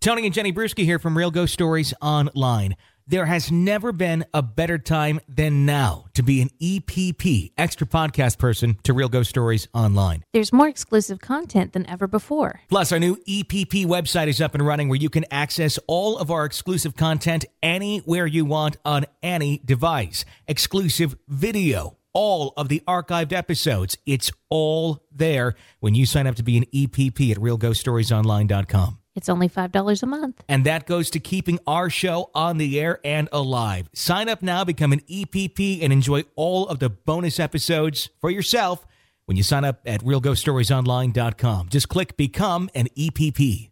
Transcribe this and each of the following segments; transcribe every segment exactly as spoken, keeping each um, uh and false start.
Tony and Jenny Brewski here from Real Ghost Stories Online. There has never been a better time than now to be an E P P, extra podcast person, to Real Ghost Stories Online. There's more exclusive content than ever before. Plus, our new E P P website is up and running where you can access all of our exclusive content anywhere you want on any device. Exclusive video, all of the archived episodes. It's all there when you sign up to be an E P P at real ghost stories online dot com. It's only five dollars a month. And that goes to keeping our show on the air and alive. Sign up now, become an E P P, and enjoy all of the bonus episodes for yourself when you sign up at real ghost stories online dot com. Just click Become an E P P.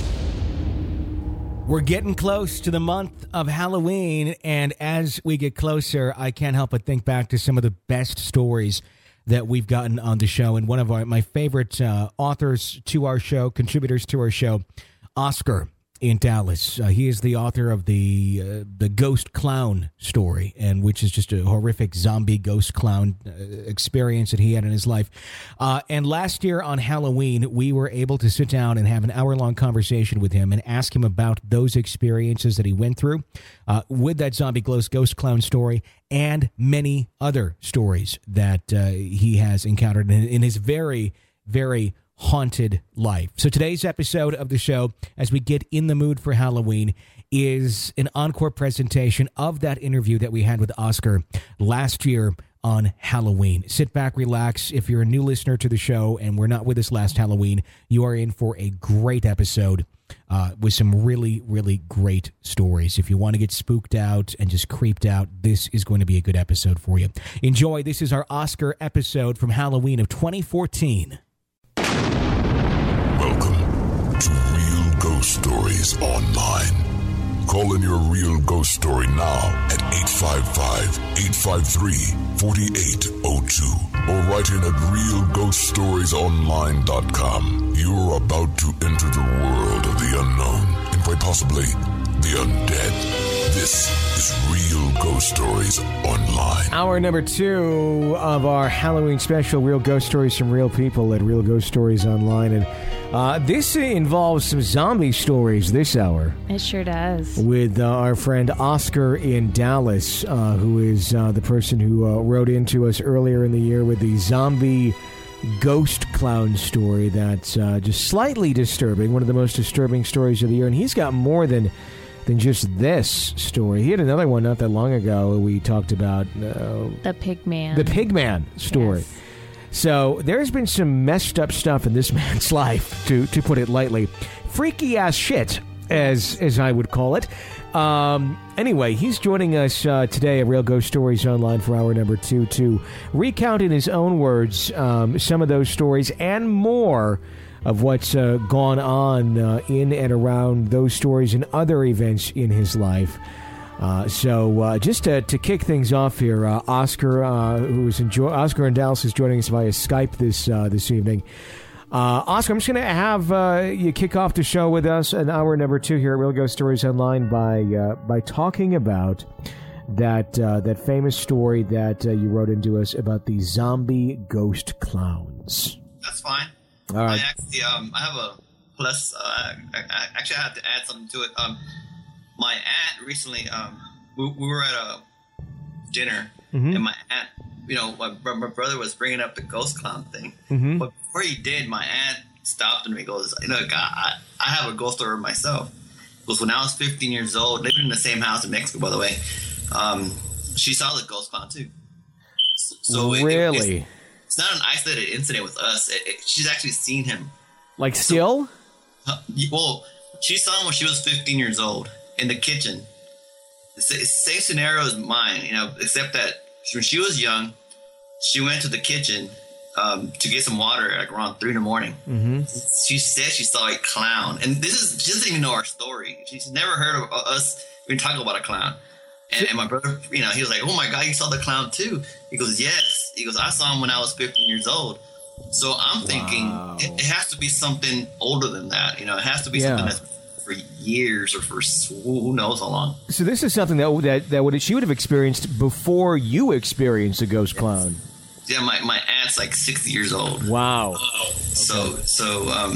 We're getting close to the month of Halloween, and as we get closer, I can't help but think back to some of the best stories that we've gotten on the show. And one of our my favorite uh, authors to our show, contributors to our show, Oscar in Dallas. Uh, he is the author of the uh, the Ghost Clown story, and which is just a horrific zombie ghost clown uh, experience that he had in his life. Uh, and last year on Halloween, we were able to sit down and have an hour-long conversation with him and ask him about those experiences that he went through uh, with that zombie ghost ghost clown story and many other stories that uh, he has encountered in, in his very, very haunted life. So today's episode of the show, as we get in the mood for Halloween, is an encore presentation of that interview that we had with Oscar last year on Halloween. Sit back, relax. If you're a new listener to the show and were not with us last Halloween, you are in for a great episode uh, with some really, really great stories. If you want to get spooked out and just creeped out, this is going to be a good episode for you. Enjoy. This is our Oscar episode from Halloween of twenty fourteen. Welcome to Real Ghost Stories Online. Call in your real ghost story now at eight five five, eight five three, four eight zero two or write in at real ghost stories online dot com. You're about to enter the world of the unknown and quite possibly the undead. This is Real Ghost Stories Online. Hour number two of our Halloween special, Real Ghost Stories from Real People at Real Ghost Stories Online. And uh, this involves some zombie stories this hour. It sure does. With uh, our friend Oscar in Dallas, uh, who is uh, the person who uh, wrote into us earlier in the year with the zombie ghost clown story that's uh, just slightly disturbing, one of the most disturbing stories of the year. And he's got more than... than just this story. He had another one not that long ago we talked about. Uh, the Pigman. The Pigman story. Yes. So there's been some messed up stuff in this man's life, to, to put it lightly. Freaky ass shit, as as I would call it. Um, anyway, he's joining us uh, today at Real Ghost Stories Online for hour number two to recount in his own words um, some of those stories and more of what's uh, gone on uh, in and around those stories and other events in his life. Uh, so uh, just to, to kick things off here, uh, Oscar, uh, who is enjoy- Oscar in Dallas, is joining us via Skype this uh, this evening. Uh, Oscar, I'm just going to have uh, you kick off the show with us an hour number two here at Real Ghost Stories Online by uh, by talking about that uh, that famous story that uh, you wrote into us about the zombie ghost clowns. That's fine. All right. I actually, um, I have a plus. Uh, I, I, actually, I have to add something to it. Um, my aunt recently, um, we, we were at a dinner, mm-hmm. and my aunt, you know, my, my brother was bringing up the ghost clown thing. Mm-hmm. But before he did, my aunt stopped and he goes, "You know, I, I have a ghost story myself." Because when I was fifteen years old, living in the same house in Mexico, by the way, um, she saw the ghost clown too. So, so really. It, it, It's not an isolated incident with us. It, it, she's actually seen him. Like still? So, uh, well, she saw him when she was fifteen years old in the kitchen. It's the same scenario as mine, you know, except that when she was young, she went to the kitchen um, to get some water like around three in the morning. Mm-hmm. She said she saw a clown. And this is, she doesn't even know our story. She's never heard of us even talking about a clown. And, and my brother, you know, he was like, "Oh my God, you saw the clown too?" He goes, "Yes." He goes, "I saw him when I was fifteen years old." So I'm thinking wow. it, it has to be something older than that. You know, it has to be yeah. something that's for years or for who knows how long. So this is something that that, that would she would have experienced before you experienced a ghost clown. Yeah, my, my aunt's like sixty years old. Wow. Oh, okay. So so um,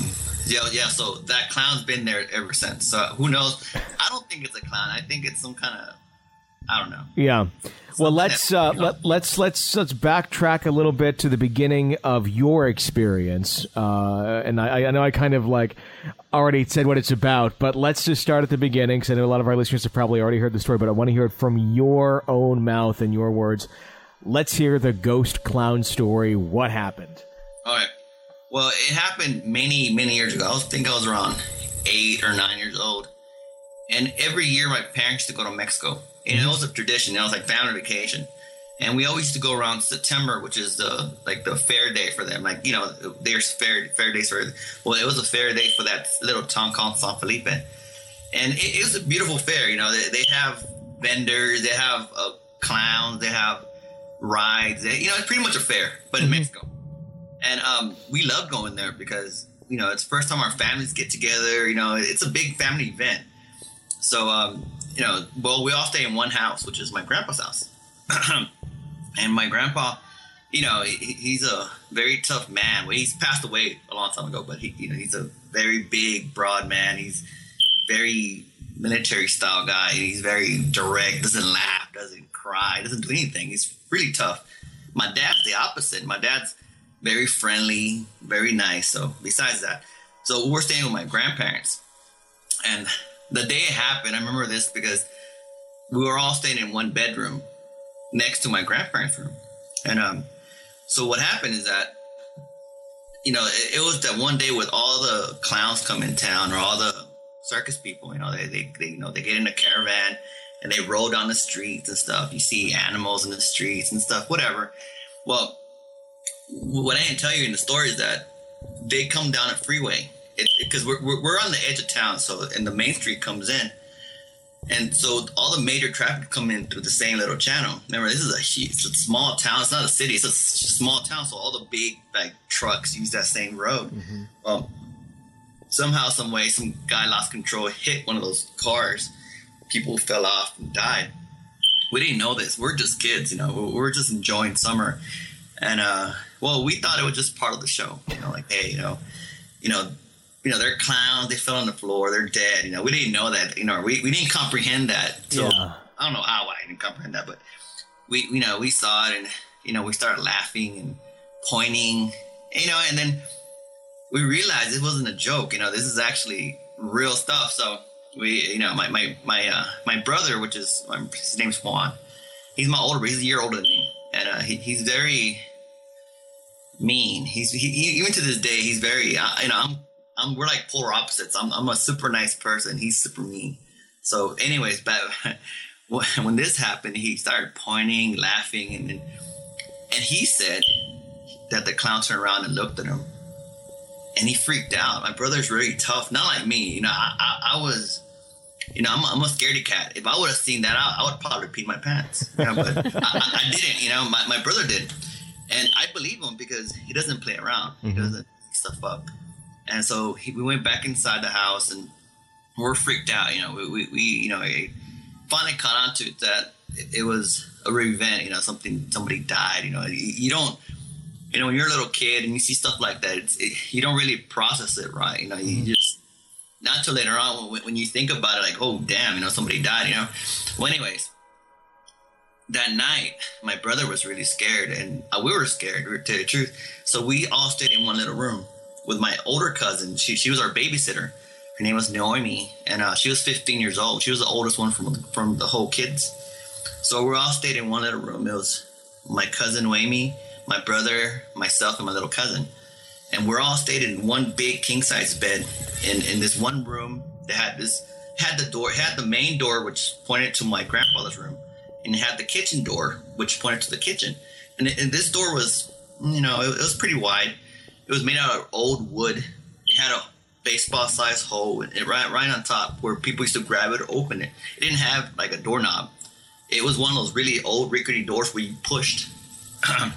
Yeah, yeah. So that clown's been there ever since. So who knows? I don't think it's a clown. I think it's some kind of, I don't know. Yeah. Well, Something let's that, uh, you know, let, let's let's let's backtrack a little bit to the beginning of your experience. Uh, and I, I know I kind of like already said what it's about, but let's just start at the beginning because I know a lot of our listeners have probably already heard the story, but I want to hear it from your own mouth and your words. Let's hear the ghost clown story. What happened? All right. Well, it happened many, many years ago. I was- think I was around eight or nine years old. And every year my parents used to go to Mexico. And it was a tradition. It was like family vacation. And we always used to go around September, which is the like the fair day for them. Like, you know, there's fair fair days for, well, it was a fair day for that little town called San Felipe. And it, it was a beautiful fair. You know, they, they have vendors, they have uh, clowns, they have rides. They, you know, it's pretty much a fair, but in Mexico. And um, we love going there because, you know, it's the first time our families get together. You know, it's a big family event. So, um, you know, well, we all stay in one house, which is my grandpa's house. And my grandpa, you know, he, he's a very tough man. Well, he's passed away a long time ago, but he, you know, he's a very big, broad man. He's very military style guy. He's very direct, doesn't laugh, doesn't cry, doesn't do anything. He's really tough. My dad's the opposite. My dad's very friendly, very nice. So besides that, so we're staying with my grandparents. And the day it happened, I remember this because we were all staying in one bedroom next to my grandparents' room. And um, so what happened is that, you know, it, it was that one day with all the clowns come in town or all the circus people, you know, they, they, they you know, they get in a caravan and they roll down the streets and stuff. You see animals in the streets and stuff, whatever. Well, what I didn't tell you in the story is that they come down a freeway. Because we're, we're we're on the edge of town, so and the main street comes in, and so all the major traffic come in through the same little channel. Remember, this is a, it's a small town. It's not a city. It's a small town, so all the big like trucks use that same road. Mm-hmm. Well, somehow, some way, some guy lost control, hit one of those cars. People fell off and died. We didn't know this. We're just kids, you know. We we're just enjoying summer, and uh, well, we thought it was just part of the show. You know, like hey, you know, you know. You know, they're clowns, they fell on the floor, they're dead. You know, we didn't know that, you know, we, we didn't comprehend that. So yeah. I don't know how I didn't comprehend that, but we, you know, we saw it and, you know, we started laughing and pointing, you know, and then we realized it wasn't a joke. You know, this is actually real stuff. So we, you know, my, my, my, uh, my brother, which is, his name's Juan. He's my older, he's a year older than me. And uh, he, he's very mean. He's, he, he, even to this day, he's very, uh, you know, I'm, I'm, we're like polar opposites. I'm, I'm a super nice person. He's super mean. So anyways, but when this happened, he started pointing, laughing, and and he said that the clown turned around and looked at him, and he freaked out. My brother's really tough, not like me. You know, I, I, I was, you know, I'm, I'm a scaredy cat. If I would have seen that, I, I would probably pee my pants. You know, but I, I didn't. You know, my, my brother did, and I believe him because he doesn't play around. He mm-hmm. doesn't make stuff up. And so he, we went back inside the house and we're freaked out. You know, we, we, we you know, it finally caught on to it that it, it was a real event, you know, something, somebody died, you know, you, you don't, you know, when you're a little kid and you see stuff like that, it's, it, you don't really process it right. You know, you mm-hmm. just, not till later on when, when you think about it, like, oh, damn, you know, somebody died, you know. Well, anyways, that night, my brother was really scared and uh, we were scared, to tell you the truth. So we all stayed in one little room with my older cousin. She she was our babysitter. Her name was Naomi, and uh, she was fifteen years old. She was the oldest one from from the whole kids. So we all stayed in one little room. It was my cousin Naomi, my brother, myself, and my little cousin. And we're all stayed in one big king-size bed in, in this one room that had this had the door, had the main door, which pointed to my grandfather's room, and it had the kitchen door, which pointed to the kitchen. And, it, and this door was, you know, it, it was pretty wide. It was made out of old wood. It had a baseball-sized hole and it right, right on top where people used to grab it or open it. It didn't have like a doorknob. It was one of those really old rickety doors where you pushed. and,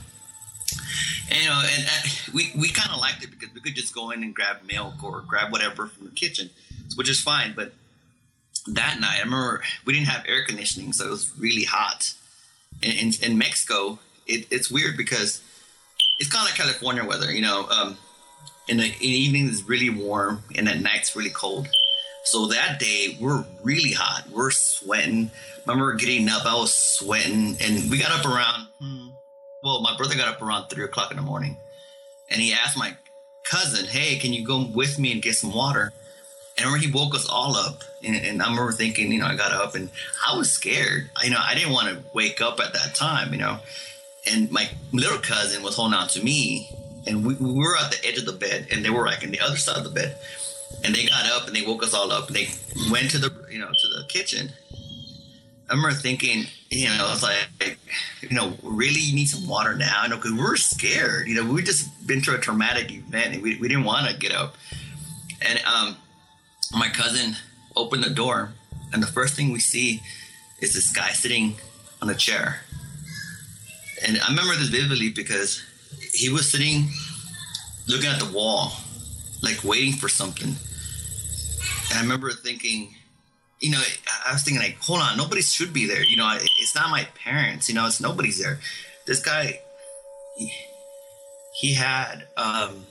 you know, and uh, we, we kind of liked it because we could just go in and grab milk or grab whatever from the kitchen, which is fine. But that night, I remember we didn't have air conditioning, so it was really hot. In, in, in Mexico, it, it's weird because it's kind of like California weather, you know. Um, in the, in the evening it's really warm, and at night it's really cold. So that day we're really hot. We're sweating. I remember getting up. I was sweating, and we got up around. Hmm, well, my brother got up around three o'clock in the morning, and he asked my cousin, "Hey, can you go with me and get some water?" And I remember he woke us all up, and, and I remember thinking, you know, I got up and I was scared. I, you know, I didn't want to wake up at that time, you know. And my little cousin was holding on to me, and we, we were at the edge of the bed, and they were like on the other side of the bed. And they got up and they woke us all up. And they went to the, you know, to the kitchen. I remember thinking, you know, I was like, you know, really, you need some water now? You know, because we were scared. You know, we just been through a traumatic event, and we we didn't want to get up. And um, my cousin opened the door, and the first thing we see is this guy sitting on a chair. And I remember this vividly because he was sitting, looking at the wall, like waiting for something. And I remember thinking, you know, I was thinking like, hold on, nobody should be there. You know, it's not my parents, you know, it's nobody's there. This guy, he, he had, um,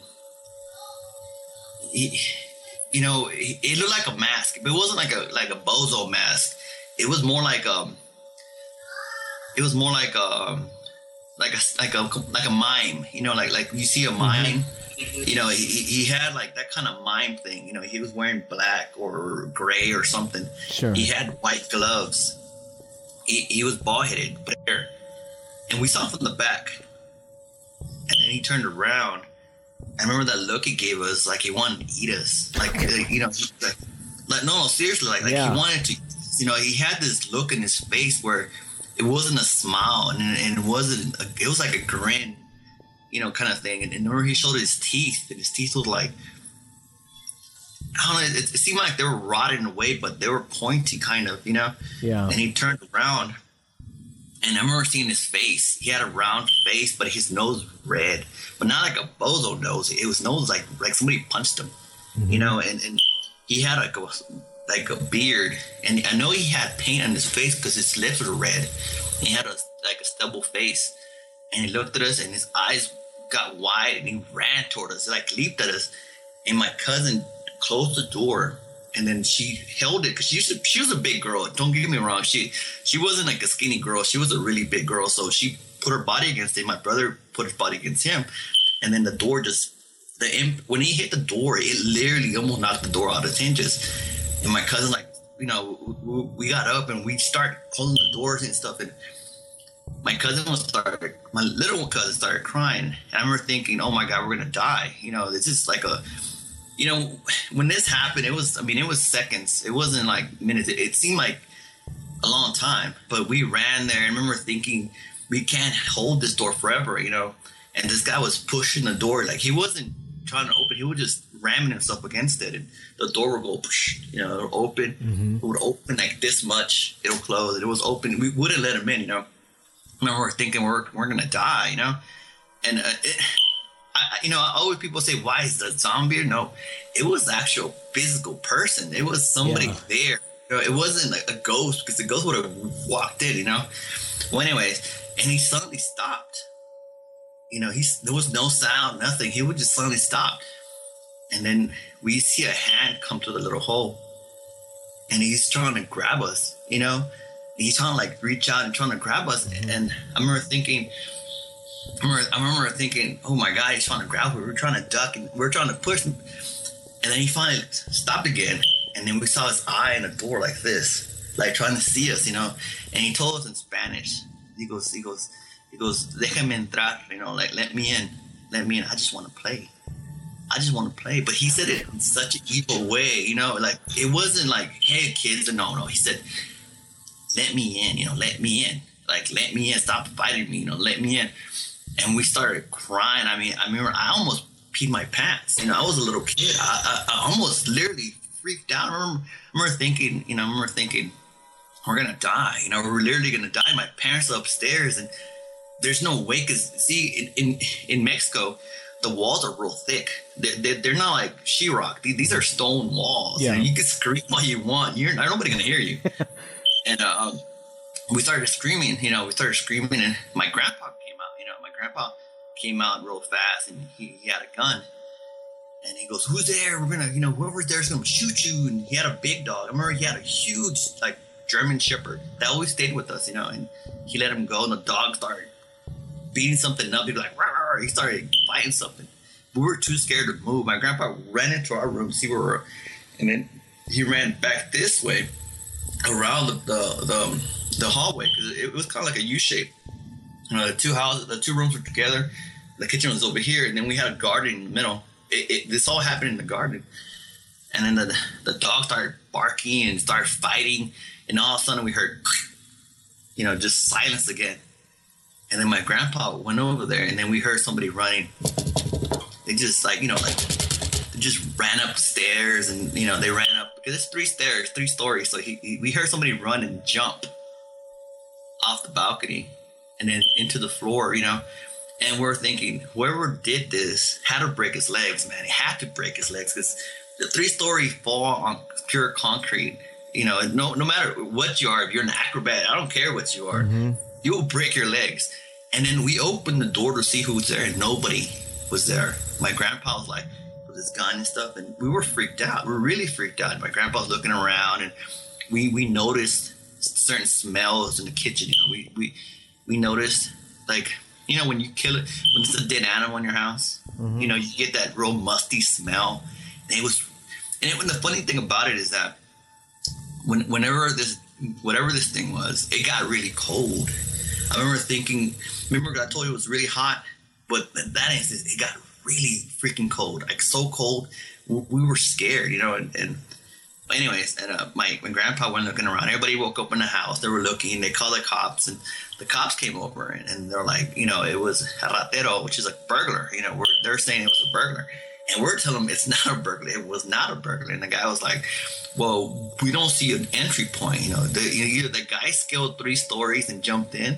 he, you know, it, it looked like a mask, but it wasn't like a, like a bozo mask. It was more like, um, it was more like, um, like a, like a, like a mime, you know, like, like you see a mime. Mm-hmm. You know, he, he had like that kind of mime thing. You know, he was wearing black or gray or something. Sure. He had white gloves. He, he was bald-headed, but hair. And we saw him from the back. And then he turned around. I remember that look he gave us, like he wanted to eat us. Like, you know, like, like no, no, seriously, like, like yeah. he wanted to, you know, he had this look in his face where it wasn't a smile, and, and it wasn't, a, it was like a grin. You know, kind of thing. And, and remember he showed his teeth, and his teeth was like, I don't know, it, it seemed like they were rotting away, but they were pointy kind of, you know? Yeah. And he turned around, and I remember seeing his face. He had a round face, but his nose was red, but not like a bozo nose. It was nose like like somebody punched him, mm-hmm. you know? And, and he had like a, like a beard, and I know he had paint on his face because his lips were red. He had a like a stubble face, and he looked at us, and his eyes got wide, and he ran toward us, like leaped at us. And my cousin closed the door, and then she held it because she used to, she was a big girl. Don't get me wrong, she she wasn't like a skinny girl. She was a really big girl, so she put her body against it. My brother put his body against him, and then the door just the imp, when he hit the door, it literally almost knocked the door out of its hinges. And my cousin, like, you know, we, we got up and we started closing the doors and stuff, and my cousin was started, my little cousin started crying. And I remember thinking, oh my God, we're going to die. You know, this is like a, you know, when this happened, it was, I mean, it was seconds. It wasn't like minutes. It, it seemed like a long time, but we ran there. I remember thinking, we can't hold this door forever, you know? And this guy was pushing the door. Like, he wasn't trying to open. He was just ramming himself against it. And the door would go, push, you know, it'll open. Mm-hmm. It would open like this much. It'll close. It was open. We wouldn't let him in, you know? I remember thinking we're we're gonna die, you know, and uh, it, I, you know, I always people say, why is the zombie? No, it was the actual physical person. It was somebody yeah. there. You know, it wasn't like a ghost, because the ghost would have walked in, you know. Well, anyways, and he suddenly stopped. You know, he's there was no sound, nothing. He would just suddenly stop, and then we see a hand come through the little hole, and he's trying to grab us, you know. He's trying to like reach out and trying to grab us. Mm-hmm. And I remember thinking, I remember, I remember thinking, oh my God, he's trying to grab us. We were trying to duck and we were trying to push him. And then he finally stopped again. And then we saw his eye in the door like this, like trying to see us, you know. And he told us in Spanish. He goes, he goes, he goes, déjame entrar, you know, like let me in, let me in. I just want to play. I just want to play. But he said it in such an evil way, you know, like it wasn't like, hey kids, no, no. He said, let me in, you know, let me in. Like, let me in. Stop fighting me, you know, let me in. And we started crying. I mean, I remember I almost peed my pants. You know, I was a little kid. I, I, I almost literally freaked out. I remember, I remember thinking, you know, I remember thinking, we're going to die. You know, we're literally going to die. My parents are upstairs, and there's no way. Because, see, in, in, in Mexico, the walls are real thick. They're, they're, they're not like sheetrock. These are stone walls. Yeah. You know, you can scream all you want. You're nobody's going to hear you. And uh, we started screaming, you know, we started screaming, and my grandpa came out, you know, my grandpa came out real fast, and he, he had a gun. And he goes, "Who's there? We're gonna, you know, whoever's there's gonna shoot you." And he had a big dog. I remember he had a huge, like, German Shepherd that always stayed with us, you know. And he let him go, and the dog started beating something up. He'd be like, "Rawr, rawr." He started fighting something. We were too scared to move. My grandpa ran into our room to see where we were, and then he ran back this way around the the the, the hallway because it was kind of like a U shape. You know, the two houses, the two rooms were together. The kitchen was over here, and then we had a garden in the middle. It, it, this all happened in the garden, and then the the dog started barking and started fighting, and all of a sudden we heard, you know, just silence again. And then my grandpa went over there, and then we heard somebody running. They just like, you know, like they just ran up the stairs, and you know they ran up because it's three stairs, three stories. So he, he we heard somebody run and jump off the balcony and then into the floor, you know. And we're thinking, whoever did this had to break his legs, man. He had to break his legs because the three-story fall on pure concrete. You know, no no matter what you are, if you're an acrobat, I don't care what you are, mm-hmm. you will break your legs. And then we opened the door to see who was there, and nobody was there. My grandpa was like, with his gun and stuff, and we were freaked out. We were really freaked out. My grandpa was looking around, and we we noticed certain smells in the kitchen. You know, we we we noticed like. You know, when you kill it, when it's a dead animal in your house, mm-hmm. you know, you get that real musty smell. And it was, and, it, and the funny thing about it is that when, whenever this, whatever this thing was, it got really cold. I remember thinking, remember I told you it was really hot, but that instant, it got really freaking cold, like so cold. We were scared, you know, and, and anyways, and uh, my, my grandpa went looking around. Everybody woke up in the house. They were looking. They called the cops, and the cops came over, and, and they're like, you know, it was a ratero, which is a burglar. You know, we're, they're saying it was a burglar. And we're telling them it's not a burglar. It was not a burglar. And the guy was like, well, we don't see an entry point. You know, the, you know, either the guy scaled three stories and jumped in,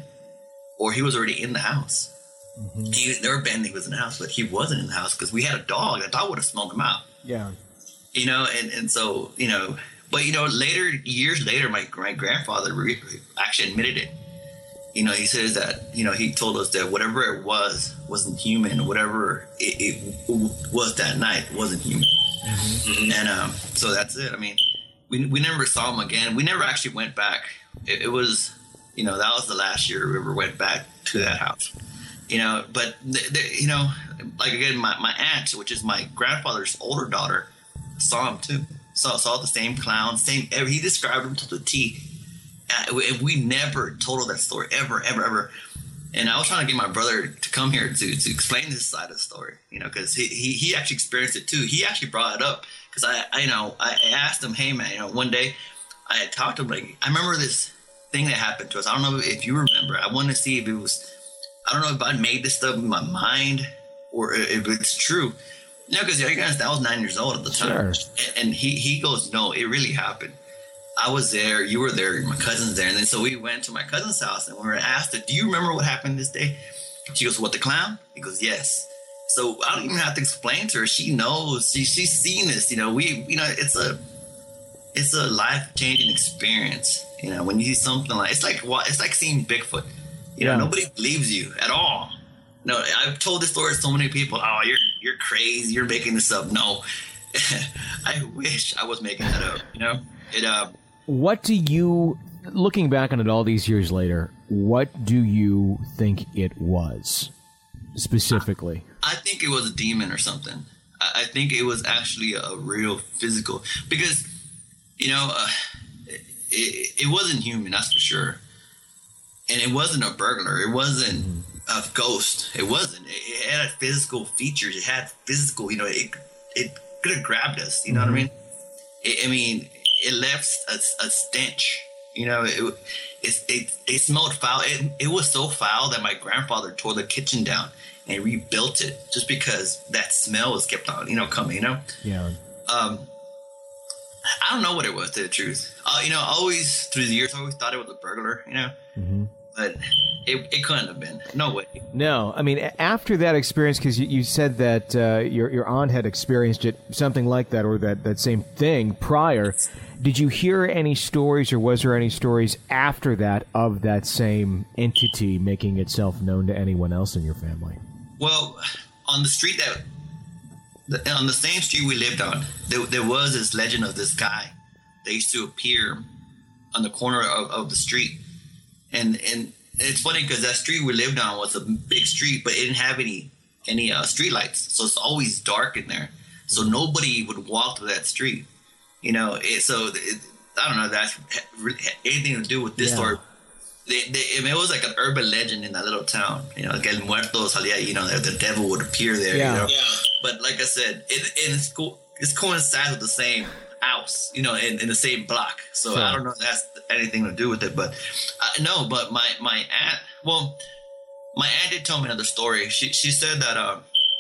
or he was already in the house. Mm-hmm. He never been he was in the house, but he wasn't in the house because we had a dog. The dog would have smelled him out. Yeah. You know, and, and so, you know, but, you know, later, years later, my, my grandfather re- actually admitted it. You know, he says that, you know, he told us that whatever it was wasn't human. Whatever it, it was that night wasn't human. Mm-hmm. And um, so that's it. I mean, we we never saw him again. We never actually went back. It, it was, you know, that was the last year we ever went back to that house. You know, but, th- th- you know, like, again, my, my aunt, which is my grandfather's older daughter, saw him too. Saw, saw the same clown, same, he described him to the T. Uh, we, we never told her that story, ever, ever, ever. And I was trying to get my brother to come here to, to explain this side of the story, you know, because he, he, he actually experienced it too. He actually brought it up because I, I, you know, I asked him, hey, man, you know, one day I had talked to him, like, I remember this thing that happened to us. I don't know if you remember. I wanted to see if it was, I don't know if I made this stuff in my mind or if it's true. You know, because you guys, I was nine years old at the time. Sure. And, and he, he goes, no, it really happened. I was there, you were there, my cousin's there. And then so we went to my cousin's house and we were asked her, do you remember what happened this day? She goes, what, the clown? He goes, yes. So I don't even have to explain to her. She knows, she, she's seen this, you know, we, you know, it's a, it's a life-changing experience. You know, when you see something like, it's like, it's like seeing Bigfoot. You know, yeah. Nobody believes you at all. No, I've told this story to so many people. Oh, you're you're crazy. You're making this up. No, I wish I was making that up. You know, it. Uh, what do you, looking back on it all these years later, what do you think it was specifically? I, I think it was a demon or something. I, I think it was actually a real physical, because, you know, uh, it, it wasn't human, that's for sure. And it wasn't a burglar. It wasn't a ghost. It wasn't. It had physical features. It had physical, you know, it it could have grabbed us. You know mm-hmm. what I mean? It, I mean, it left a, a stench. You know, it it it, it smelled foul. It, it was so foul that my grandfather tore the kitchen down and rebuilt it just because that smell was kept on, you know, coming, you know? Yeah. Um, I don't know what it was, to tell the truth. Uh, you know, always, through the years, I always thought it was a burglar, you know? Mm-hmm. But it, it couldn't have been. No way. No. I mean, after that experience, because you, you said that uh, your your aunt had experienced it, something like that, or that, that same thing prior, did you hear any stories, or was there any stories after that of that same entity making itself known to anyone else in your family? Well, on the street that the, on the same street we lived on, there, there was this legend of this guy that used to appear on the corner of, of the street. And and it's funny because that street we lived on was a big street, but it didn't have any any uh, street lights. So it's always dark in there. So nobody would walk through that street. You know, it, so it, I don't know if that's anything to do with this yeah. story. They, they, I mean, it was like an urban legend in that little town. You know, like El Muerto salía, you know, the, the devil would appear there. Yeah. You know? Yeah. But like I said, it, it it's, co- it's coincides with the same house, you know, in, in the same block. So sure. I don't know if that's anything to do with it. But uh, no, but my, my aunt, well, my aunt did tell me another story. She she said that uh,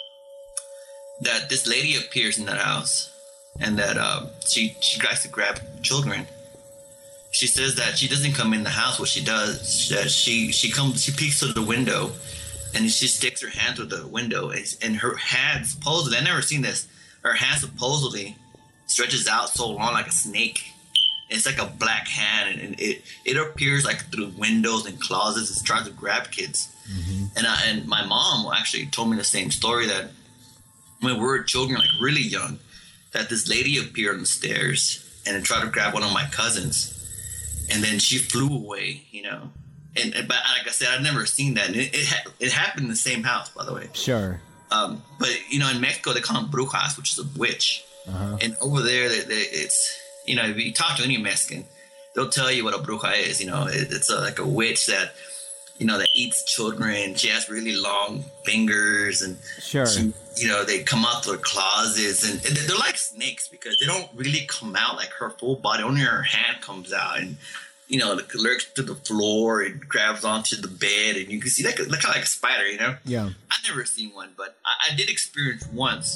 that this lady appears in that house and that uh, she, she tries to grab children. She says that she doesn't come in the house. What she does, that she she comes, she peeks through the window, and she sticks her hand through the window, and, and her hand supposedly, I've never seen this. Her hand supposedly stretches out so long like a snake. It's like a black hand, and it it appears like through windows and closets. It tries to grab kids. Mm-hmm. And I, and my mom actually told me the same story, that when we were children, like really young, that this lady appeared on the stairs and tried to grab one of my cousins. And then she flew away, you know. And, and but like I said, I've never seen that. And it it, ha- it happened in the same house, by the way. Sure. Um, but you know, in Mexico, they call them brujas, which is a witch. Uh-huh. And over there, they, they, it's you know, if you talk to any Mexican, they'll tell you what a bruja is. You know, it, it's a, like a witch that you know that eats children. She has really long fingers, and sure. She, you know, they come out their closets, and, and they're like snakes because they don't really come out like her full body. Only her hand comes out, and you know, it lurks to the floor and grabs onto the bed, and you can see that look kind of like a spider, you know. Yeah. I've never seen one, but I, I did experience once.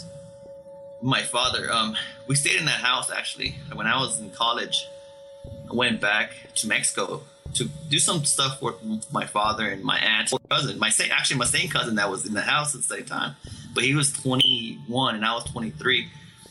My father, um, we stayed in that house actually. When I was in college, I went back to Mexico to do some stuff with my father and my aunt, cousin, my same, actually my same cousin that was in the house at the same time. But he was twenty-one and I was twenty-three.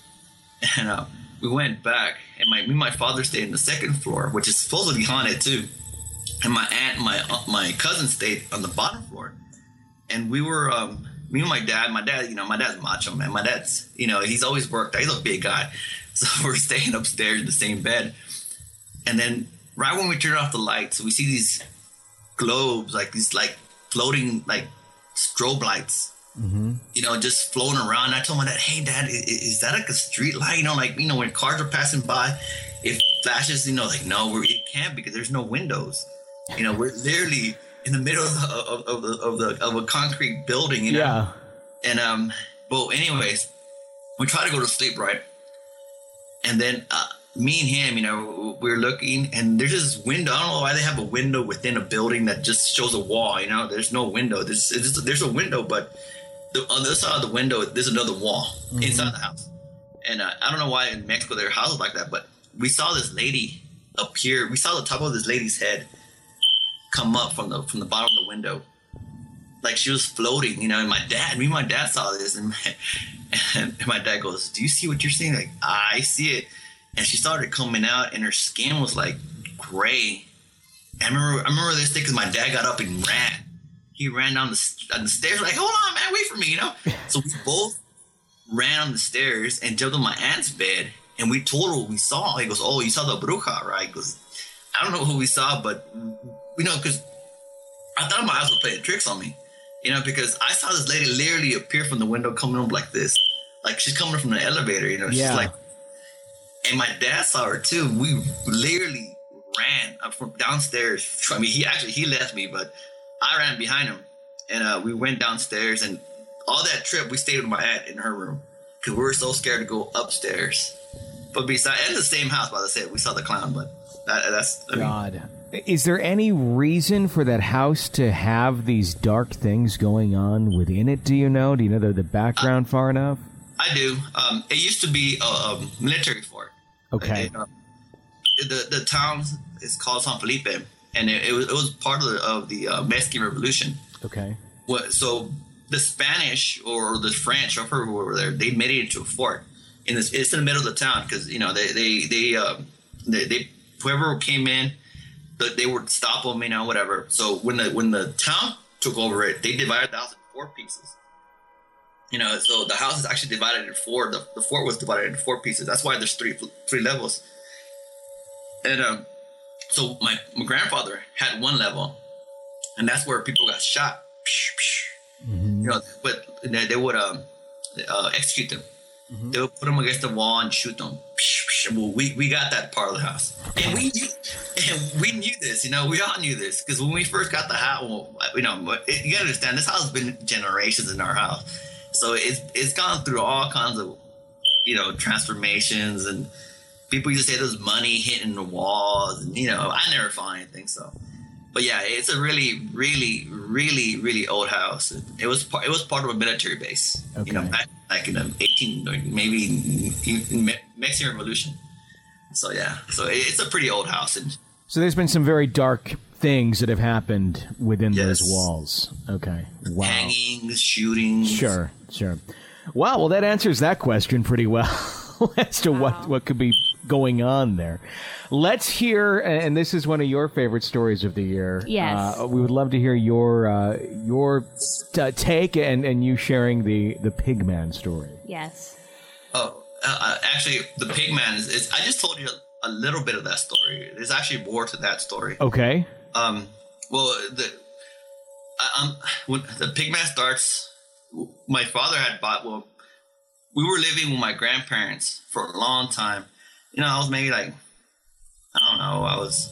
And uh, we went back, and my me and my father stayed in the second floor, which is supposedly haunted too. And my aunt and my uh, my cousin stayed on the bottom floor. And we were, um, me and my dad, my dad, you know, my dad's macho, man. My dad's, you know, he's always worked. He's a big guy. So we're staying upstairs in the same bed. And then right when we turn off the lights, we see these globes, like these like floating like strobe lights. Mm-hmm. You know, just floating around. And I told my dad, "Hey, Dad, is, is that like a street light? You know, like you know, when cars are passing by, it flashes. You know, like no, we're, it can't because there's no windows. You know, we're literally in the middle of, of, of the of the of a concrete building. You know, yeah. And um, but anyways, we try to go to sleep, right? And then uh, me and him, you know, we're looking, and there's this window. I don't know why they have a window within a building that just shows a wall. You know, there's no window. There's it's, there's a window, but the, on the other side of the window, there's another wall mm-hmm. inside the house. And uh, I don't know why in Mexico their houses like that, but we saw this lady appear. We saw the top of this lady's head come up from the from the bottom of the window, like she was floating. You know, and my dad, me and my dad saw this, and my, and my dad goes, "Do you see what you're seeing?" Like, I see it. And she started coming out, and her skin was like gray. I remember, I remember this thing because my dad got up and ran. He ran down the, down the stairs, like, "Hold on, man, wait for me," you know. So we both ran on the stairs and jumped on my aunt's bed, and we told her what we saw. He goes, "Oh, you saw the bruja, right?" He goes, "I don't know who we saw, but you know, because I thought my eyes were playing tricks on me, you know, because I saw this lady literally appear from the window, coming up like this, like she's coming from the elevator, you know, she's yeah. like." And my dad saw her too. We literally ran up from downstairs. I mean, he actually, he left me, but I ran behind him. And uh, we went downstairs, and all that trip, we stayed with my aunt in her room because we were so scared to go upstairs. But besides, in the same house, by the way, we saw the clown, but that, that's... I God. Mean, is there any reason for that house to have these dark things going on within it, do you know? Do you know the, the background uh, far enough? I do. Um, it used to be a, a military fort. Okay. It, uh, the the town is called San Felipe, and it, it was it was part of the, of the uh, Mexican Revolution. Okay. What? So the Spanish or the French, or whoever were there, they made it into a fort. In this, it's in the middle of the town because you know they they they, uh, they they whoever came in, the, they would stop them, you know, whatever. So when the when the town took over it, they divided the house into four pieces. You know, so the house is actually divided into four. The, the fort was divided into four pieces. That's why there's three three levels. And um, so my, my grandfather had one level, and that's where people got shot. Mm-hmm. You know, but they, they would um, uh, execute them. Mm-hmm. They would put them against the wall and shoot them. Well, we, we got that part of the house, and we knew, and we knew this. You know, we all knew this because when we first got the house, well, you know, it, you gotta understand this house has been generations in our house, so it's it's gone through all kinds of, you know, transformations, and people used to say there's money hitting the walls, and you know, I never found anything. So, but yeah, it's a really, really, really, really old house. It was part, it was part of a military base. Okay. You know, back like in the eighteen, maybe in Mexican Revolution. So yeah, so it's a pretty old house. And so there's been some very dark things that have happened within yes. those walls. Okay, wow. Hangings, shootings. Sure, sure. Wow. Well, that answers that question pretty well as to wow. what what could be going on there. Let's hear, and this is one of your favorite stories of the year. Yes. Uh, we would love to hear your uh, your t- take and, and you sharing the, the Pigman story. Yes. Oh, uh, actually, the Pigman is, is, I just told you a, a little bit of that story. There's actually more to that story. Okay. Um. Well, the um when the Pigman starts, my father had bought, well, we were living with my grandparents for a long time. You know, I was maybe like, I don't know, I was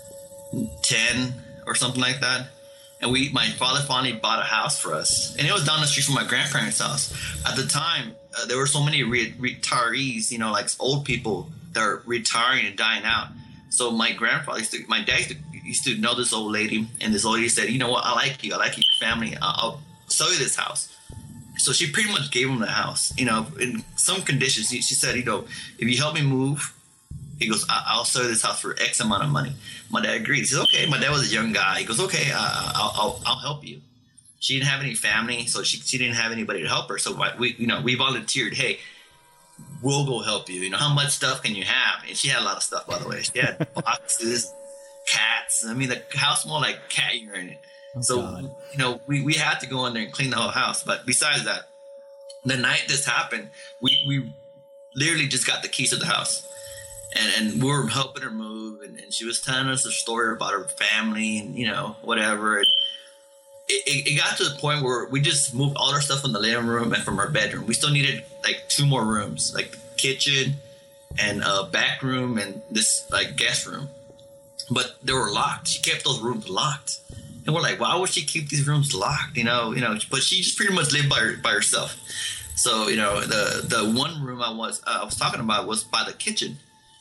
ten or something like that. And we, my father finally bought a house for us. And it was down the street from my grandparents' house. At the time, uh, there were so many re- retirees, you know, like old people that are retiring and dying out. So my grandfather, used to, my dad used to, used to know this old lady. And this old lady said, you know what, I like you. I like your family. I'll, I'll sell you this house. So she pretty much gave him the house. You know, in some conditions, she said, you know, if you help me move, he goes, I- I'll sell you this house for X amount of money. My dad agreed. He says, okay. My dad was a young guy. He goes, okay, uh, I'll, I'll I'll help you. She didn't have any family, so she she didn't have anybody to help her. So we you know we volunteered. Hey, we'll go help you. You know, how much stuff can you have? And she had a lot of stuff, by the way. She had boxes, cats. I mean, the house smelled like cat urine. Oh, so God. you know we, we had to go in there and clean the whole house. But besides that, the night this happened, we we literally just got the keys to the house. And, and we were helping her move, and, and she was telling us a story about her family and, you know, whatever. It, it, it got to the point where we just moved all our stuff from the living room and from our bedroom. We still needed, like, two more rooms, like the kitchen and a back room and this, like, guest room. But they were locked. She kept those rooms locked. And we're like, why would she keep these rooms locked, you know? you know? But she just pretty much lived by her, by herself. So, you know, the, the one room I was uh, I was talking about was by the kitchen.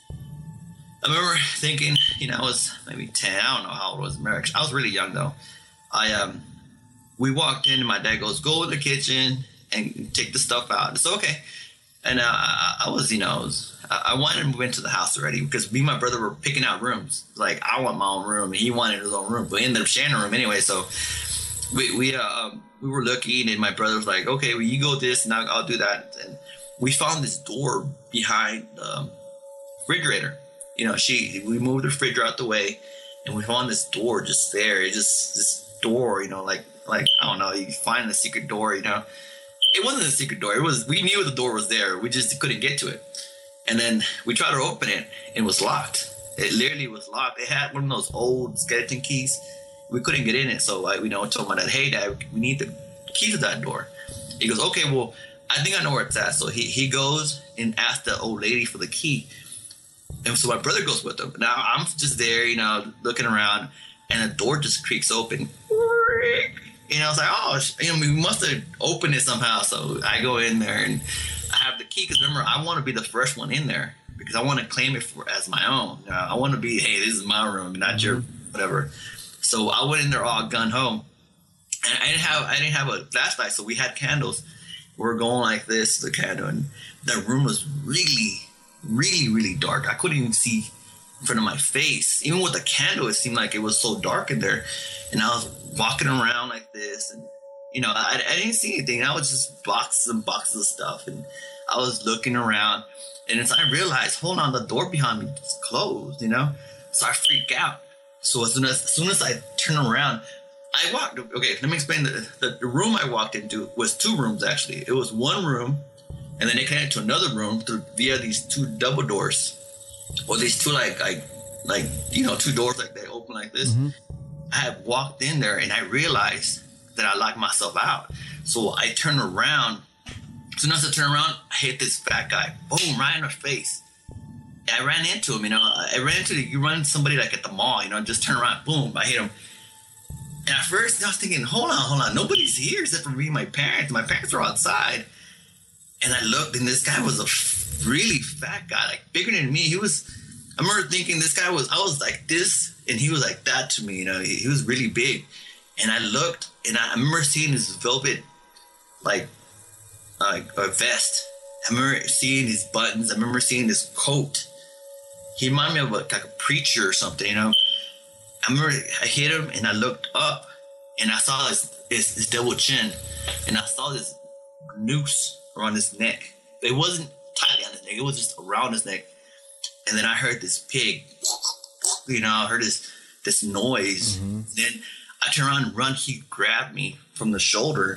I remember thinking, you know, I was maybe ten. I don't know how old I was. I was really young, though. I um, we walked in, and my dad goes, "Go to the kitchen and take the stuff out." It's okay. And uh, I, I was, you know, I, was, I wanted to move into the house already because me and my brother were picking out rooms. Like, I want my own room, and he wanted his own room. But we ended up sharing a room anyway. So we we uh, we were looking, and my brother was like, "Okay, well, you go this, and I'll, I'll do that." And we found this door behind the refrigerator. You know, she we moved the refrigerator out the way, and we found this door just there. It just this door, you know, like like I don't know. You find the secret door, you know. It wasn't a secret door. It was we knew the door was there. We just couldn't get to it. And then we tried to open it, and it was locked. It literally was locked. It had one of those old skeleton keys. We couldn't get in it, so I, you know, told my dad, "Hey, Dad, we need the key to that door." He goes, "Okay, well, I think I know where it's at." So he he goes and asks the old lady for the key. And so my brother goes with him. Now I'm just there, you know, looking around, and the door just creaks open. You know, I was like, oh, you know, we must have opened it somehow. So I go in there, and I have the key because remember, I want to be the first one in there because I want to claim it for as my own. You know, I want to be, hey, this is my room, not mm-hmm. your whatever. So I went in there all gun ho, and I didn't have I didn't have a flashlight, so we had candles. We we're going like this, the candle, and the room was really. really, really dark. I couldn't even see in front of my face. Even with the candle, it seemed like it was so dark in there. And I was walking around like this. And, you know, I, I didn't see anything. I was just boxes and boxes of stuff. And I was looking around. And it's, I realized, hold on, the door behind me is closed, you know? So I freak out. So as soon as, as soon as I turn around, I walked, okay, let me explain. The, the, the room I walked into was two rooms, actually. It was one room, and then it connected to another room through via these two double doors. Or these two, like, like, like you know, two doors, like, they open like this. Mm-hmm. I had walked in there, and I realized that I locked myself out. So I turned around. As soon as I turned around, I hit this fat guy. Boom, right in the face. And I ran into him, you know. I ran into, the, you run into somebody, like, at the mall, you know, just turn around, boom, I hit him. And at first, I was thinking, hold on, hold on. Nobody's here except for me and my parents. My parents are outside. And I looked, and this guy was a really fat guy, like bigger than me. He was, I remember thinking this guy was, I was like this, and he was like that to me. You know, he, he was really big. And I looked, and I remember seeing his velvet, like, like a vest. I remember seeing his buttons. I remember seeing his coat. He reminded me of a, like a preacher or something, you know. I remember I hit him, and I looked up, and I saw his, his, his double chin, and I saw this noose around his neck. It wasn't tightly on his neck. It was just around his neck. And then I heard this pig, you know, I heard this, this noise. Mm-hmm. Then I turned around and run. He grabbed me from the shoulder.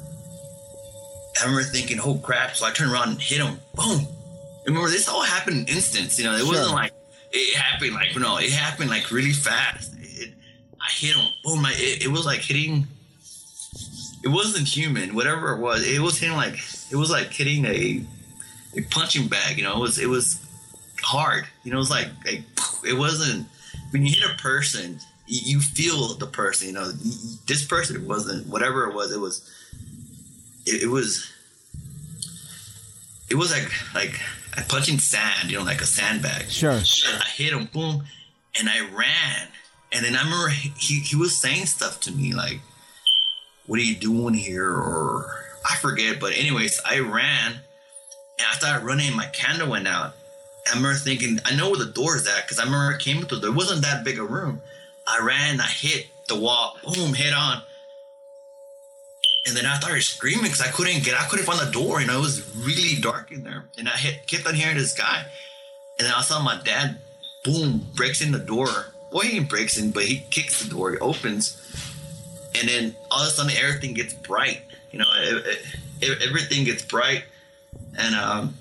I remember thinking, oh, crap. So I turned around and hit him. Boom. Remember, this all happened in instants. You know, it sure. wasn't like, it happened like, you know, it happened like really fast. It, I hit him. Boom. I, it, it was like hitting, it wasn't human, whatever it was. It was hitting like, it was like hitting a, a punching bag, you know, it was, it was hard. You know, it was like, a, it wasn't, when you hit a person, you, you feel the person, you know, this person wasn't, whatever it was, it was, it, it was, it was like, like, punching sand, you know, like a sandbag. Sure. I hit him, boom, and I ran. And then I remember he, he was saying stuff to me like, what are you doing here? Or I forget. But anyways, I ran, and I started running, and my candle went out. I remember thinking, I know where the door is at, because I remember I came to the door. It wasn't that big a room. I ran, I hit the wall, boom, head on. And then I started screaming because I couldn't get, I couldn't find the door. You know, it was really dark in there. And I hit, kept on hearing this guy. And then I saw my dad, boom, breaks in the door. Well, he breaks in, but he kicks the door, it opens. And then all of a sudden, everything gets bright. You know, it, it, everything gets bright. And um,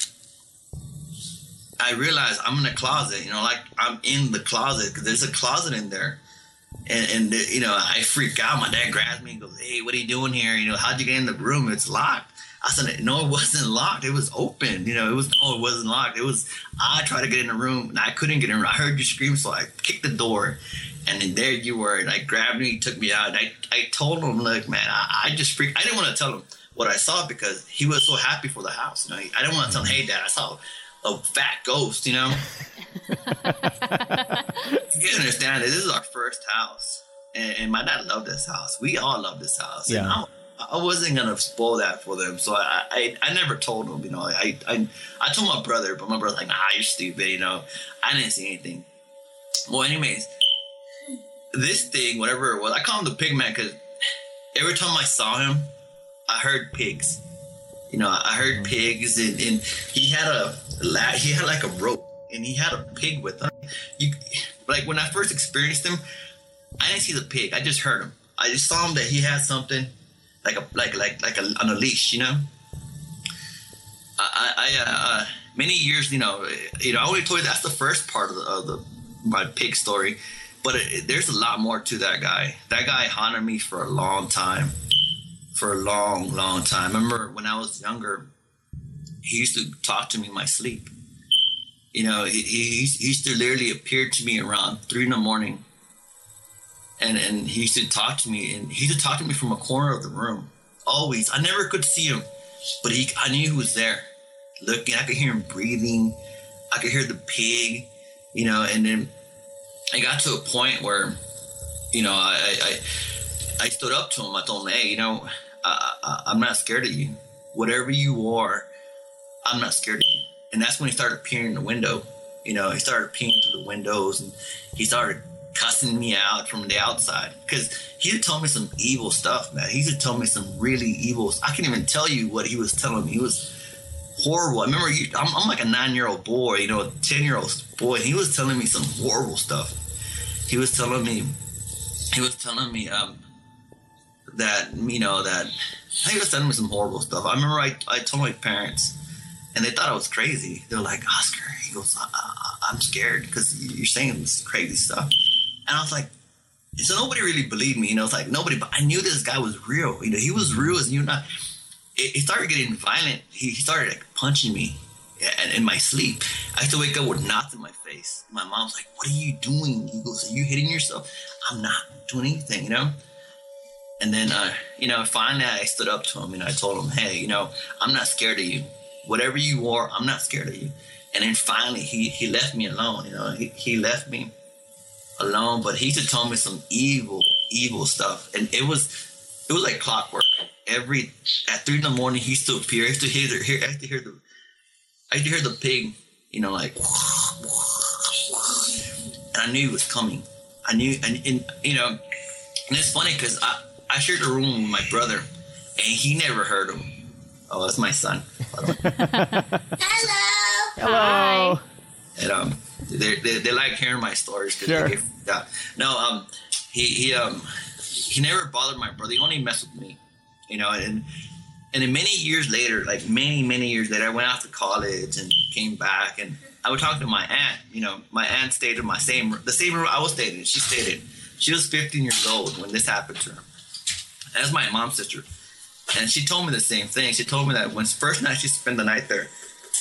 I realized I'm in the closet, you know, like I'm in the closet because there's a closet in there. And, and, you know, I freak out. My dad grabs me and goes, hey, what are you doing here? You know, how'd you get in the room? It's locked. I said, no, it wasn't locked. It was open. You know, it was, no, it wasn't locked. It was, I tried to get in the room and I couldn't get in. I heard you scream, so I kicked the door. And then there you were. And I grabbed me, took me out. And I, I told him, look, man, I, I just freaked. I didn't want to tell him what I saw because he was so happy for the house. You know, I didn't want to tell him, hey, Dad, I saw a fat ghost, you know. You understand that this is our first house. And, and my dad loved this house. We all love this house. Yeah. And I, I wasn't going to spoil that for them. So I, I I never told them, you know. I, I I told my brother, but my brother's like, nah, you're stupid, you know. I didn't see anything. Well, anyways, this thing, whatever it was, I call him the pig man because every time I saw him, I heard pigs. You know, I heard pigs, and, and he had a he had like a rope, and he had a pig with him. You, like when I first experienced him, I didn't see the pig. I just heard him. I just saw him that he had something like a like like like a, on a leash, you know. I, I uh, many years, you know, you know. I only told you that's the first part of the, of the my pig story, but it, there's a lot more to that guy. That guy haunted me for a long time. For a long, long time. I remember when I was younger, he used to talk to me in my sleep. You know, he, he, he used to literally appear to me around three in the morning. And and he used to talk to me, and he used to talk to me from a corner of the room. Always. I never could see him, but he I knew he was there. Looking, I could hear him breathing. I could hear the pig, you know, and then I got to a point where, you know, I I, I stood up to him. I told him, hey, you know, I, I, I'm not scared of you. Whatever you are, I'm not scared of you. And that's when he started peering in the window. You know, he started peering through the windows, and he started cussing me out from the outside. Because he had told me some evil stuff, man. He had told me some really evil. I can't even tell you what he was telling me. He was horrible. I remember, you, I'm, I'm like a nine-year-old boy, you know, a ten-year-old boy, and he was telling me some horrible stuff. He was telling me, he was telling me, um, that, you know, that he was telling me some horrible stuff. I remember I, I told my parents, and they thought I was crazy. They were like, Oscar, he goes, I, I, I'm scared because you're saying this crazy stuff. And I was like, so nobody really believed me. You know, it's like nobody, but I knew this guy was real. You know, he was real as you not. It, it started getting violent. He, he started like punching me in, in my sleep. I used to wake up with knots in my face. My mom's like, what are you doing? He goes, are you hitting yourself? I'm not doing anything, you know? And then, uh, you know, finally I stood up to him and I told him, hey, you know, I'm not scared of you. Whatever you are, I'm not scared of you. And then finally he, he left me alone, you know, he, he left me alone, but he used to tell me some evil, evil stuff. And it was, it was like clockwork. Every, at three in the morning, he used to appear. I used to hear the, hear, I used to hear the, I used to hear the pig, you know, like, and I knew he was coming. I knew, and, and you know, and it's funny because I, I shared a room with my brother, and he never heard him. Oh, that's my son. Hello. Hello. And um, they they, they like hearing my stories. Sure. They get, yeah. No, um, he he um he never bothered my brother. He only messed with me, you know. And and then many years later, like many many years later, I went off to college and came back, and I would talk to my aunt. You know, my aunt stayed in my same the same room I was staying in. She stayed in. She was fifteen years old when this happened to her. That's my mom's sister. And she told me the same thing. She told me that when first night she spent the night there,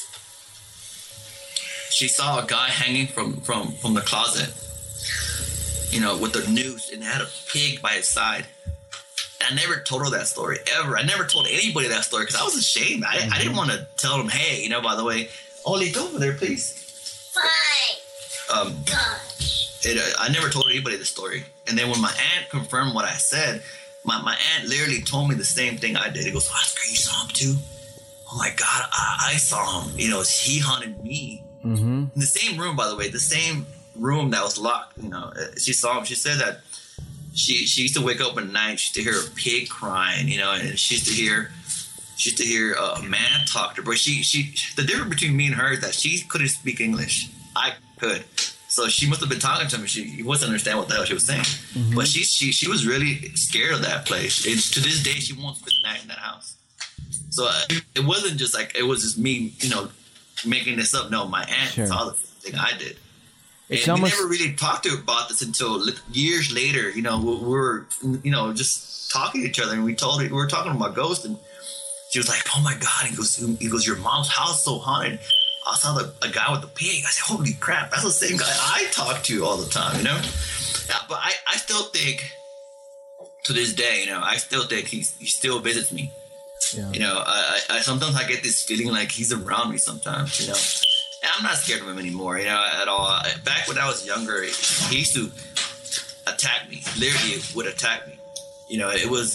she saw a guy hanging from, from, from the closet, you know, with the noose, and had a pig by his side. And I never told her that story, ever. I never told anybody that story because I was ashamed. I, mm-hmm. I didn't want to tell them, hey, you know, by the way, Oli, go over there, please. Fine. Um, Gosh. It, uh, I never told anybody the story. And then when my aunt confirmed what I said, My my aunt literally told me the same thing I did. He goes, Oscar, you saw him too? Oh my God, I, I saw him. You know, he hunted me. Mm-hmm. In the same room, by the way, the same room that was locked. You know, she saw him. She said that she she used to wake up at night. She used to hear a pig crying. You know, and she used to hear she used to hear a man talk to her. But she she the difference between me and her is that she couldn't speak English. I could. So she must have been talking to him. She he wasn't understand what the hell she was saying. Mm-hmm. But she she she was really scared of that place. And to this day, she won't spend the night in that house. So uh, it wasn't just like it was just me, you know, making this up. No, my aunt sure. saw the thing I did. It's and almost... we never really talked to her about this until years later. You know, we were you know just talking to each other, and we told her we were talking about ghosts, and she was like, "Oh my God!" He goes, "He goes, your mom's house is so haunted." I saw the, a guy with the pig. I said, holy crap, that's the same guy I talk to all the time, you know? Yeah, but I, I still think, to this day, you know, I still think he's, he still visits me. Yeah. You know, I, I sometimes I get this feeling like he's around me sometimes, you know? And I'm not scared of him anymore, you know, at all. Back when I was younger, he used to attack me. Literally would attack me. You know, it was,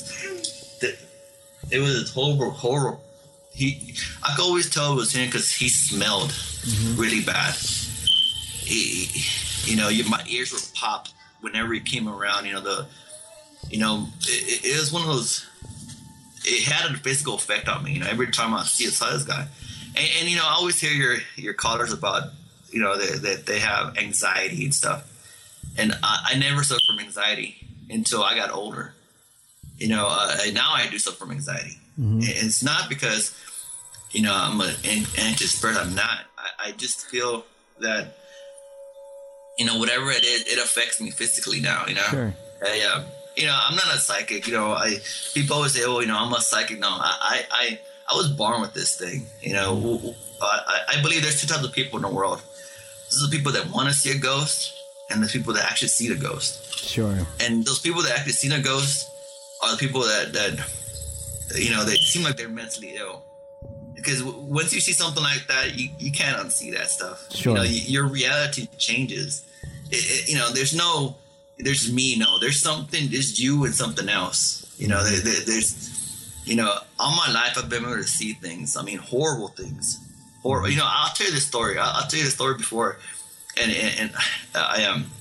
it was horrible, horrible. He, I could always tell it was him because he smelled mm-hmm. really bad. He, you know, my ears would pop whenever he came around. You know, the, you know, it, it was one of those. It had a physical effect on me. You know, every time I see a saw this guy, and, and you know, I always hear your your callers about, you know, that they, they have anxiety and stuff, and I, I never suffered from anxiety until I got older. You know, uh, now I do suffer from anxiety. Mm-hmm. It's not because, you know, I'm an anxious person. I'm not. I, I just feel that, you know, whatever it is, it affects me physically now, you know. Sure. I, um, you know, I'm not a psychic. You know, I people always say, oh, you know, I'm a psychic. No, I I, I was born with this thing. You know, I, I believe there's two types of people in the world. This is the people that want to see a ghost, and the people that actually see the ghost. Sure. And those people that actually see the ghost are the people that that. You know, they seem like they're mentally ill. Because w- once you see something like that, you, you can't unsee that stuff. Sure. You know, y- your reality changes. It, it, you know, there's no, there's me, no. There's something, there's you and something else. You know, there, there, there's, you know, all my life I've been able to see things. I mean, horrible things. Horrible. You know, I'll tell you this story. I'll, I'll tell you the story before. And, and, and I am, um,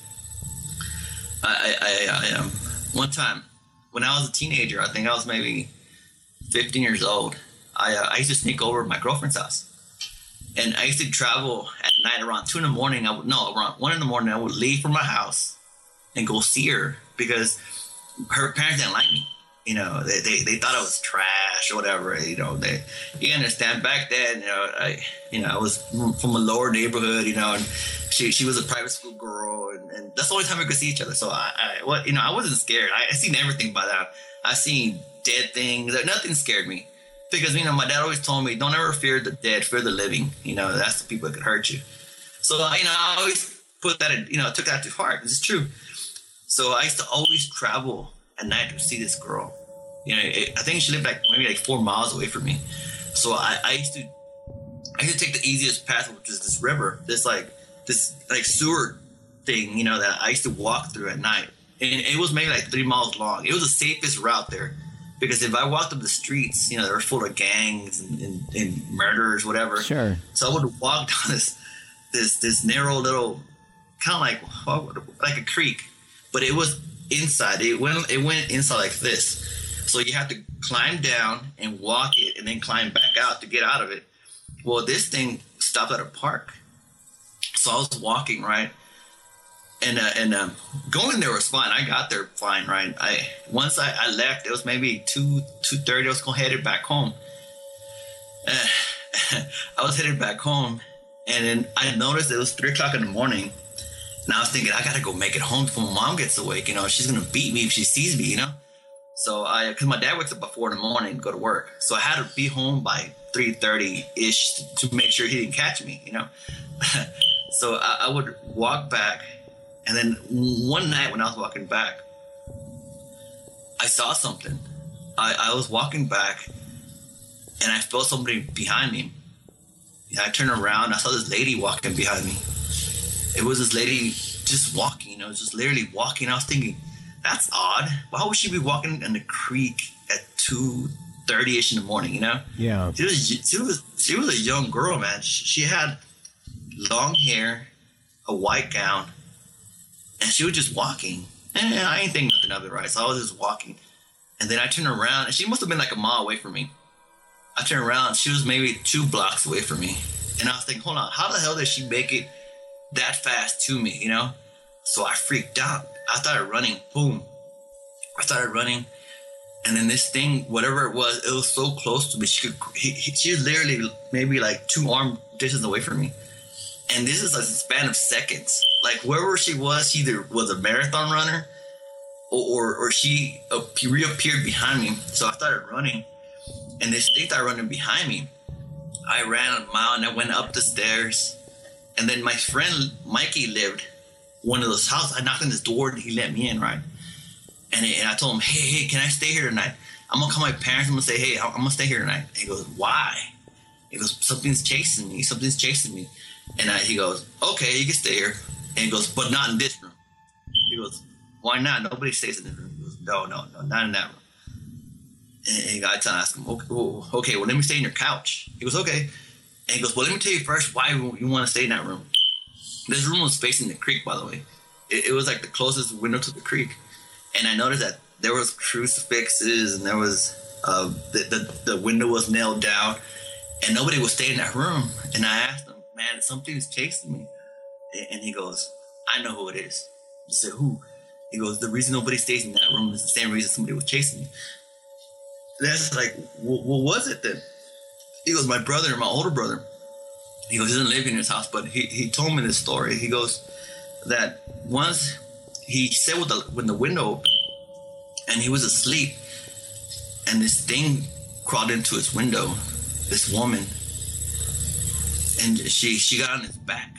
I, I, I, um, one time when I was a teenager, I think I was maybe fifteen years old, I, uh, I used to sneak over to my girlfriend's house. And I used to travel at night around two in the morning. I would, no, around one in the morning, I would leave from my house and go see her because her parents didn't like me. You know, they, they, they thought I was trash or whatever. You know, they you understand back then. You know, I you know I was from a lower neighborhood. You know, and she she was a private school girl, and, and that's the only time we could see each other. So I, I what you know I wasn't scared. I, I seen everything by that. I seen dead things. Nothing scared me because you know my dad always told me, don't ever fear the dead, fear the living. You know, that's the people that could hurt you. So you know I always put that in, you know took that to heart. It's true. So I used to always travel at night to see this girl. You know, it, I think she lived like maybe like four miles away from me. So I, I used to, I used to take the easiest path, which is this river, this like, this like sewer thing, you know, that I used to walk through at night. And it was maybe like three miles long. It was the safest route there because if I walked up the streets, you know, they were full of gangs and, and, and murderers, whatever. Sure. So I would walk down this, this, this narrow little, kind of like, like a creek, but it was inside. It went it went inside like this. So you have to climb down and walk it and then climb back out to get out of it. Well, this thing stopped at a park. So I was walking, right? And uh, and um, going there was fine. I got there fine, right? I once I, I left, it was maybe two two thirty. I was going headed back home. Uh, I was headed back home, and then I noticed it was three o'clock in the morning. And I was thinking, I got to go make it home before my mom gets awake. You know, she's going to beat me if she sees me, you know? So I, because my dad wakes up at four in the morning to go to work. So I had to be home by three thirty-ish to, to make sure he didn't catch me, you know? So I, I would walk back. And then one night when I was walking back, I saw something. I, I was walking back and I felt somebody behind me. And I turned around. I saw this lady walking behind me. It was this lady just walking, you know, just literally walking. I was thinking, that's odd. Why would she be walking in the creek at two thirty-ish in the morning, you know? Yeah. She was, she was, she was a young girl, man. She had long hair, a white gown, and she was just walking. And I ain't think nothing of it, right? So I was just walking. And then I turned around, and she must have been like a mile away from me. I turned around, she was maybe two blocks away from me. And I was thinking, hold on, how the hell did she make it that fast to me, you know? So I freaked out. I started running. Boom. I started running. And then this thing, whatever it was, it was so close to me. She could, he, he, she was literally maybe like two arm distance away from me. And this is a span of seconds. Like wherever she was, she either was a marathon runner or, or, or she reappeared behind me. So I started running. And this thing started running behind me. I ran a mile and I went up the stairs. And then my friend Mikey lived one of those houses. I knocked on his door and he let me in, right? And, and I told him, hey, hey, can I stay here tonight? I'm going to call my parents. I'm going to say, hey, I'm going to stay here tonight. And he goes, why? He goes, something's chasing me. Something's chasing me. And I, he goes, okay, you can stay here. And he goes, but not in this room. He goes, why not? Nobody stays in this room. He goes, no, no, no, not in that room. And I asked him, okay, well, okay, well, let me stay in your couch. He goes, okay. And he goes, well, let me tell you first why you want to stay in that room. This room was facing the creek, by the way. It, it was like the closest window to the creek. And I noticed that there was crucifixes and there was, uh, the, the, the window was nailed down and nobody would stay in that room. And I asked him, man, something's chasing me. And he goes, I know who it is. I said, who? He goes, the reason nobody stays in that room is the same reason somebody was chasing me. That's like, what, what was it then? He goes, my brother, my older brother, he goes, he doesn't live in his house, but he, he told me this story. He goes that once he sat with the, when the window opened and he was asleep and this thing crawled into his window, this woman, and she, she got on his back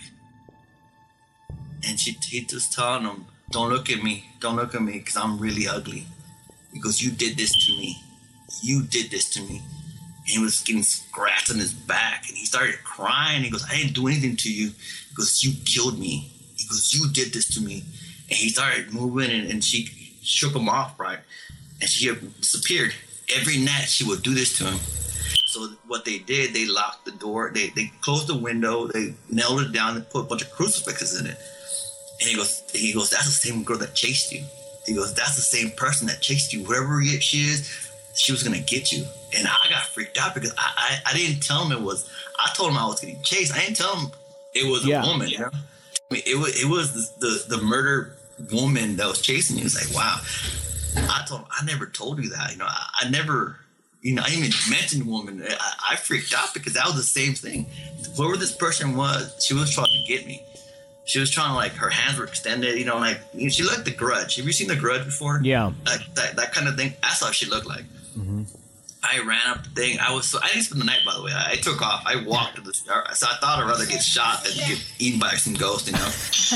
and she, he just telling him, don't look at me, don't look at me because I'm really ugly. He goes, you did this to me. You did this to me. And he was getting scratched on his back and he started crying. He goes, I didn't do anything to you. He goes, you killed me. He goes, you did this to me. And he started moving and, and she shook him off, right? And she disappeared. Every night she would do this to him. So what they did, they locked the door. They, they closed the window. They nailed it down and put a bunch of crucifixes in it. And he goes, he goes, that's the same girl that chased you. He goes, that's the same person that chased you. Whoever she is, she was going to get you. And I got freaked out because I, I, I didn't tell him it was, I told him I was getting chased. I didn't tell him it was a yeah. woman, you know? I mean, it was, it was the, the, the murder woman that was chasing you. It's like, wow. I told him, I never told you that. You know, I, I never, you know, I even mentioned woman. I, I freaked out because that was the same thing. Whoever this person was, she was trying to get me. She was trying to, like, her hands were extended, you know, like, you know, she looked like The Grudge. Have you seen The Grudge before? Yeah. Like, that, that kind of thing. That's how she looked like. Mm-hmm. I ran up the thing. I was so, I didn't spend the night, by the way. I, I took off. I walked to the, so I thought I'd rather get shot than get eaten by some ghost, you know?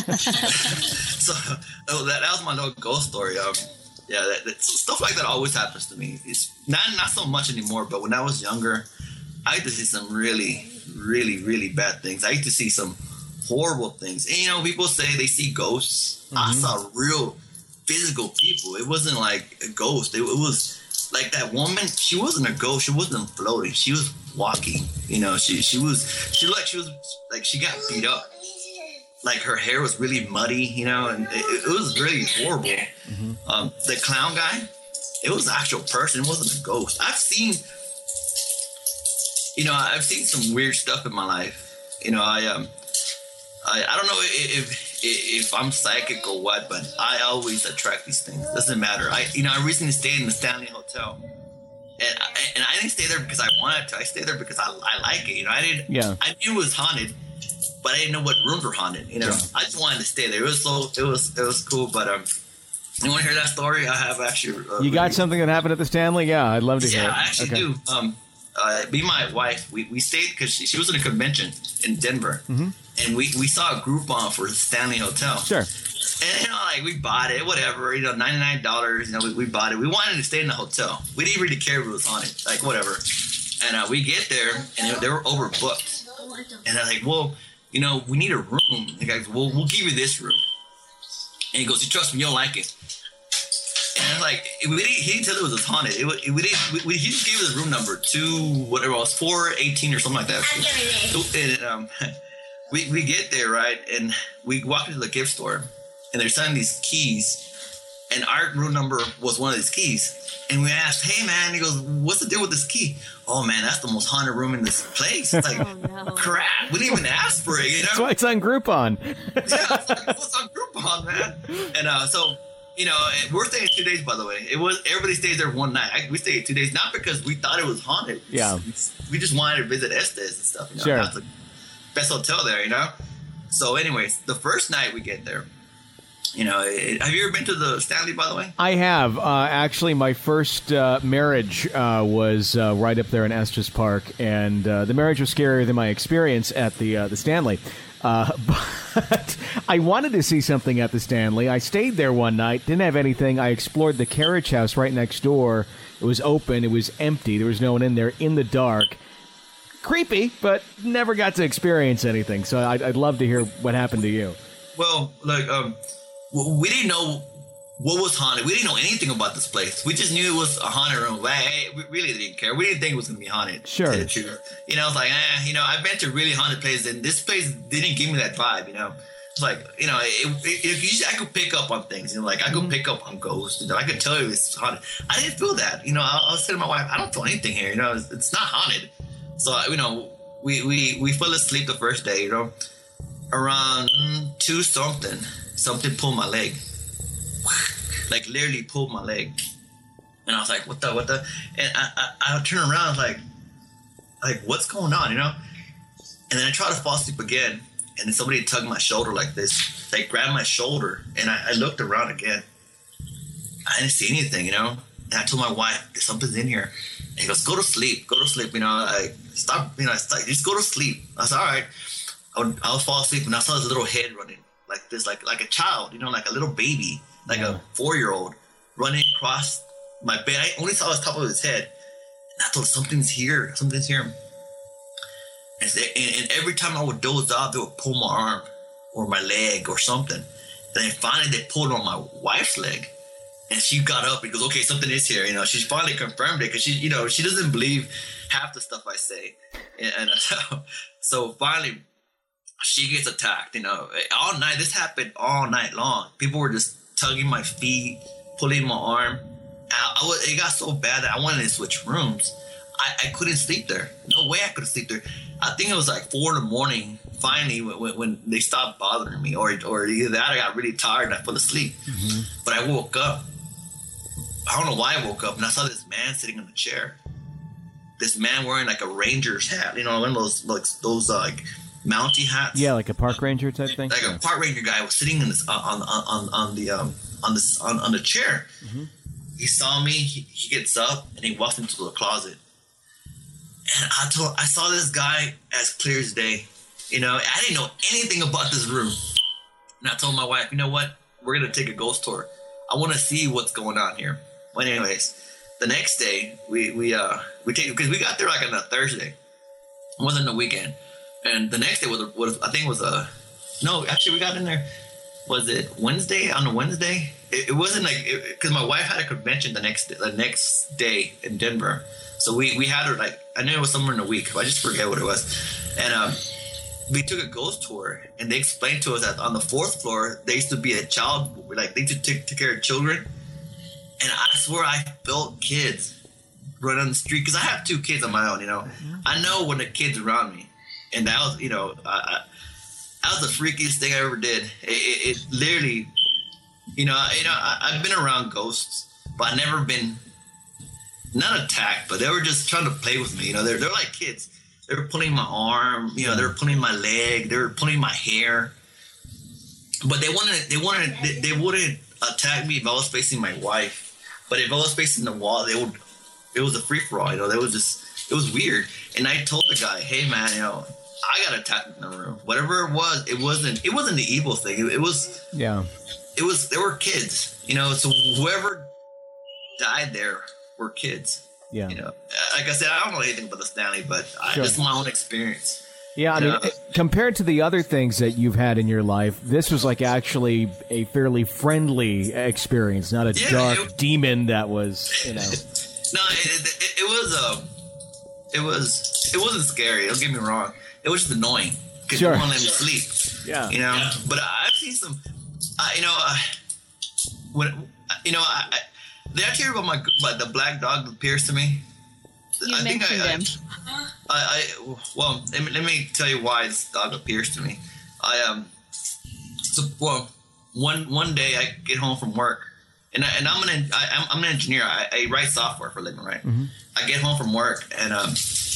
So oh, that, that was my little ghost story. Um, yeah, that, that, stuff like that always happens to me. It's not, not so much anymore, but when I was younger, I used to see some really, really, really bad things. I used to see some horrible things. And, you know, people say they see ghosts. Mm-hmm. I saw real physical people. It wasn't like a ghost. It, it was like that woman. She wasn't a ghost. She wasn't floating. She was walking. You know, she she was she looked like she was like she got beat up. Like her hair was really muddy. You know, and it, it was really horrible. Mm-hmm. Um, the clown guy, it was an actual person. It wasn't a ghost. I've seen, you know, I've seen some weird stuff in my life. You know, I um. I, I don't know if, if if I'm psychic or what, but I always attract these things. Doesn't matter. I you know I recently stayed in the Stanley Hotel, and I, and I didn't stay there because I wanted to. I stayed there because I, I like it. You know, I didn't. Yeah. I knew it was haunted, but I didn't know what rooms were haunted. You know, yeah. I just wanted to stay there. It was so it was it was cool. But um, you want to hear that story? I have actually. Uh, you got really, something that happened at the Stanley? Yeah, I'd love to hear. Yeah, it. I actually okay. do. Um, uh, me and my wife, we, we stayed because she, she was in a convention in Denver. Mm-hmm. And we, we saw a Groupon for the Stanley Hotel. Sure. And, you know, like, we bought it, whatever, you know, ninety-nine dollars, you know, we, we bought it. We wanted to stay in the hotel. We didn't really care if it was haunted, like, whatever. And uh, we get there, and they, they were overbooked. And they're like, well, you know, we need a room. The guy goes, well, we'll give you this room. And he goes, you trust me, you'll like it. And, like, we didn't, he didn't tell us it was haunted. It, it, we didn't, we, we, he just gave us a room number, two, whatever it was, four eighteen or something like that. And, um... We we get there, right, and we walk into the gift store, and they're selling these keys, and our room number was one of these keys. And we asked, hey, man, he goes, what's the deal with this key? Oh, man, that's the most haunted room in this place. It's like, oh, no. Crap, we didn't even ask for it, you know? That's why it's on Groupon. Yeah, it's like, what's on Groupon, man? And uh, so, you know, we're staying two days, by the way. It was everybody stays there one night. I, we stayed two days, not because we thought it was haunted. Yeah. We just wanted to visit Estes and stuff, you know? Sure. That's a, best hotel there, you know. So, anyways, the first night we get there, you know, it, have you ever been to the Stanley, by the way? I have. Uh, actually, my first uh, marriage uh, was uh, right up there in Estes Park, and uh, the marriage was scarier than my experience at the uh, the Stanley. Uh, but I wanted to see something at the Stanley. I stayed there one night, didn't have anything. I explored the carriage house right next door. It was open. It was empty. There was no one in there in the dark. Creepy, but never got to experience anything. So I'd, I'd love to hear what happened to you. Well, like, um, we didn't know what was haunted. We didn't know anything about this place. We just knew it was a haunted room. Like, hey, we really didn't care. We didn't think it was going to be haunted. Sure. You know, it's like, eh, you know, I've been to really haunted places, and this place didn't give me that vibe, you know. It's like, you know, it, it, it, usually I could pick up on things. You know, like, I could mm-hmm. pick up on ghosts. You know, I could tell you it's haunted. I didn't feel that. You know, I, I was saying to my wife, I don't feel anything here. You know, it's, it's not haunted. So, you know, we, we, we fell asleep the first day, you know. Around two something, something pulled my leg. Like, literally pulled my leg. And I was like, what the, what the? And I, I, I turned around, I was like, like, what's going on, you know? And then I tried to fall asleep again. And then somebody tugged my shoulder like this. They grabbed my shoulder. And I, I looked around again. I didn't see anything, you know? And I told my wife, something's in here. And he goes, go to sleep, go to sleep, you know, like, stop, you know, stop, just go to sleep. I was all right. I would, I would fall asleep, and I saw this little head running like this, like like a child, you know, like a little baby, like yeah. a four-year-old running across my bed. I only saw the top of his head, and I thought, something's here, something's here. And, and, and every time I would doze off, they would pull my arm or my leg or something. And then finally they pulled on my wife's leg. And she got up and goes, okay, something is here. You know, she finally confirmed it because she, you know, she doesn't believe half the stuff I say. And, and so, so finally, she gets attacked. You know, all night. This happened all night long. People were just tugging my feet, pulling my arm. I, I was, it got so bad that I wanted to switch rooms. I, I couldn't sleep there. No way I could sleep there. I think it was like four in the morning. Finally, when, when they stopped bothering me, or or either that, I got really tired and I fell asleep. Mm-hmm. But I woke up. I don't know why I woke up and I saw this man sitting in the chair. This man wearing like a ranger's hat, you know, one of those like those uh, like Mountie hats. Yeah, like a park ranger type thing. Like yeah. a park ranger guy was sitting in this uh, on on on the um on this on, on the chair. Mm-hmm. He saw me. He, he gets up and he walks into the closet. And I told I saw this guy as clear as day. You know, I didn't know anything about this room. And I told my wife, you know what? We're gonna take a ghost tour. I want to see what's going on here. But anyways, the next day we we uh we take because we got there like on a Thursday. It wasn't a weekend. And the next day was, was I think it was a no actually we got in there. Was it Wednesday on a Wednesday? It, it wasn't like because my wife had a convention the next the next day in Denver, so we we had her like I knew it was somewhere in the week. But I just forget what it was, and um, we took a ghost tour and they explained to us that on the fourth floor there used to be a child like they used to take, take care of children, and I swear I felt kids running on the street because I have two kids of my own. You know, mm-hmm. I know when the kids around me, and that was you know I. I that was the freakiest thing I ever did. It, it, it literally, you know, you know, I, I've been around ghosts, but I've never been, not attacked, but they were just trying to play with me. You know, they're they're like kids. They were pulling my arm. You know, they were pulling my leg. They were pulling my hair. But they wanted, they wanted, they, they wouldn't attack me if I was facing my wife. But if I was facing the wall, they would. It was a free for all. You know, they was just, it was weird. And I told the guy, hey man, you know. I got attacked in the room. Whatever it was, it wasn't. It wasn't the evil thing. It, it was. Yeah. It was. There were kids. You know. So whoever died there were kids. Yeah. You know. Like I said, I don't know anything about the Stanley, but I, sure. just my own experience. Yeah, I mean, uh, compared to the other things that you've had in your life, this was like actually a fairly friendly experience, not a yeah, dark it, demon that was, you know. No, it, it, it was. Um, it was. It wasn't scary. Don't get me wrong. It was just annoying because sure. you won't let me sleep. Yeah, you know. Yeah. But I've seen some. Uh, you know, uh, when you know, I, I did I tell you about my about the black dog that appears to me? You I mentioned think I, him. I, I, I well, let me, let me tell you why this dog appears to me. I um, so well, one one day I get home from work, and I, and I'm an I, I'm, I'm an engineer. I, I write software for a living, right? Mm-hmm. I get home from work and um.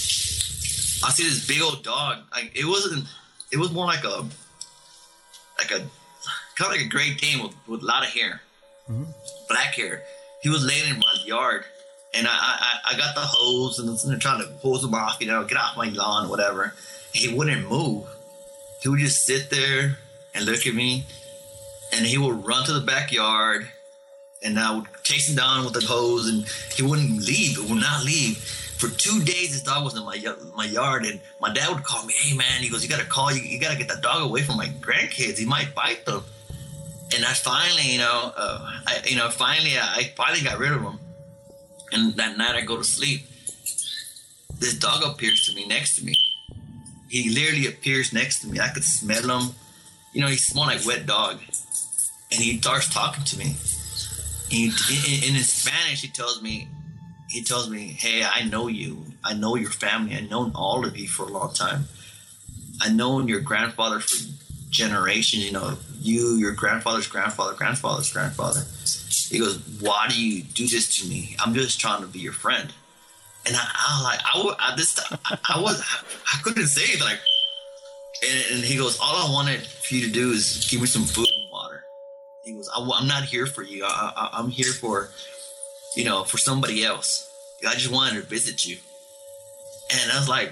I see this big old dog. Like it wasn't. It was more like a, like a, kind of like a Great Dane with, with a lot of hair, mm-hmm. black hair. He was laying in my yard, and I I, I got the hose and was trying to hose him off. You know, get off my lawn, whatever. He wouldn't move. He would just sit there and look at me, and he would run to the backyard, and I would chase him down with the hose, and he wouldn't leave. It would not leave. For two days, this dog was in my my yard, and my dad would call me. Hey man, he goes, you gotta call you. You gotta get that dog away from my grandkids. He might bite them. And I finally, you know, uh, I you know, finally, I finally got rid of him. And that night, I go to sleep. This dog appears to me next to me. He literally appears next to me. I could smell him. You know, he smelled like wet dog, and he starts talking to me. He, in, in, in Spanish, he tells me. He tells me, hey, I know you. I know your family. I've known all of you for a long time. I've known your grandfather for generations. You know, you, your grandfather's grandfather, grandfather's grandfather. He goes, why do you do this to me? I'm just trying to be your friend. And I, I was like, I, was, I, this, I, I, was, I couldn't say it. Like, and, and he goes, all I wanted for you to do is give me some food and water. He goes, I, I'm not here for you. I, I, I'm here for... you know, for somebody else. I just wanted to visit you. And I was like,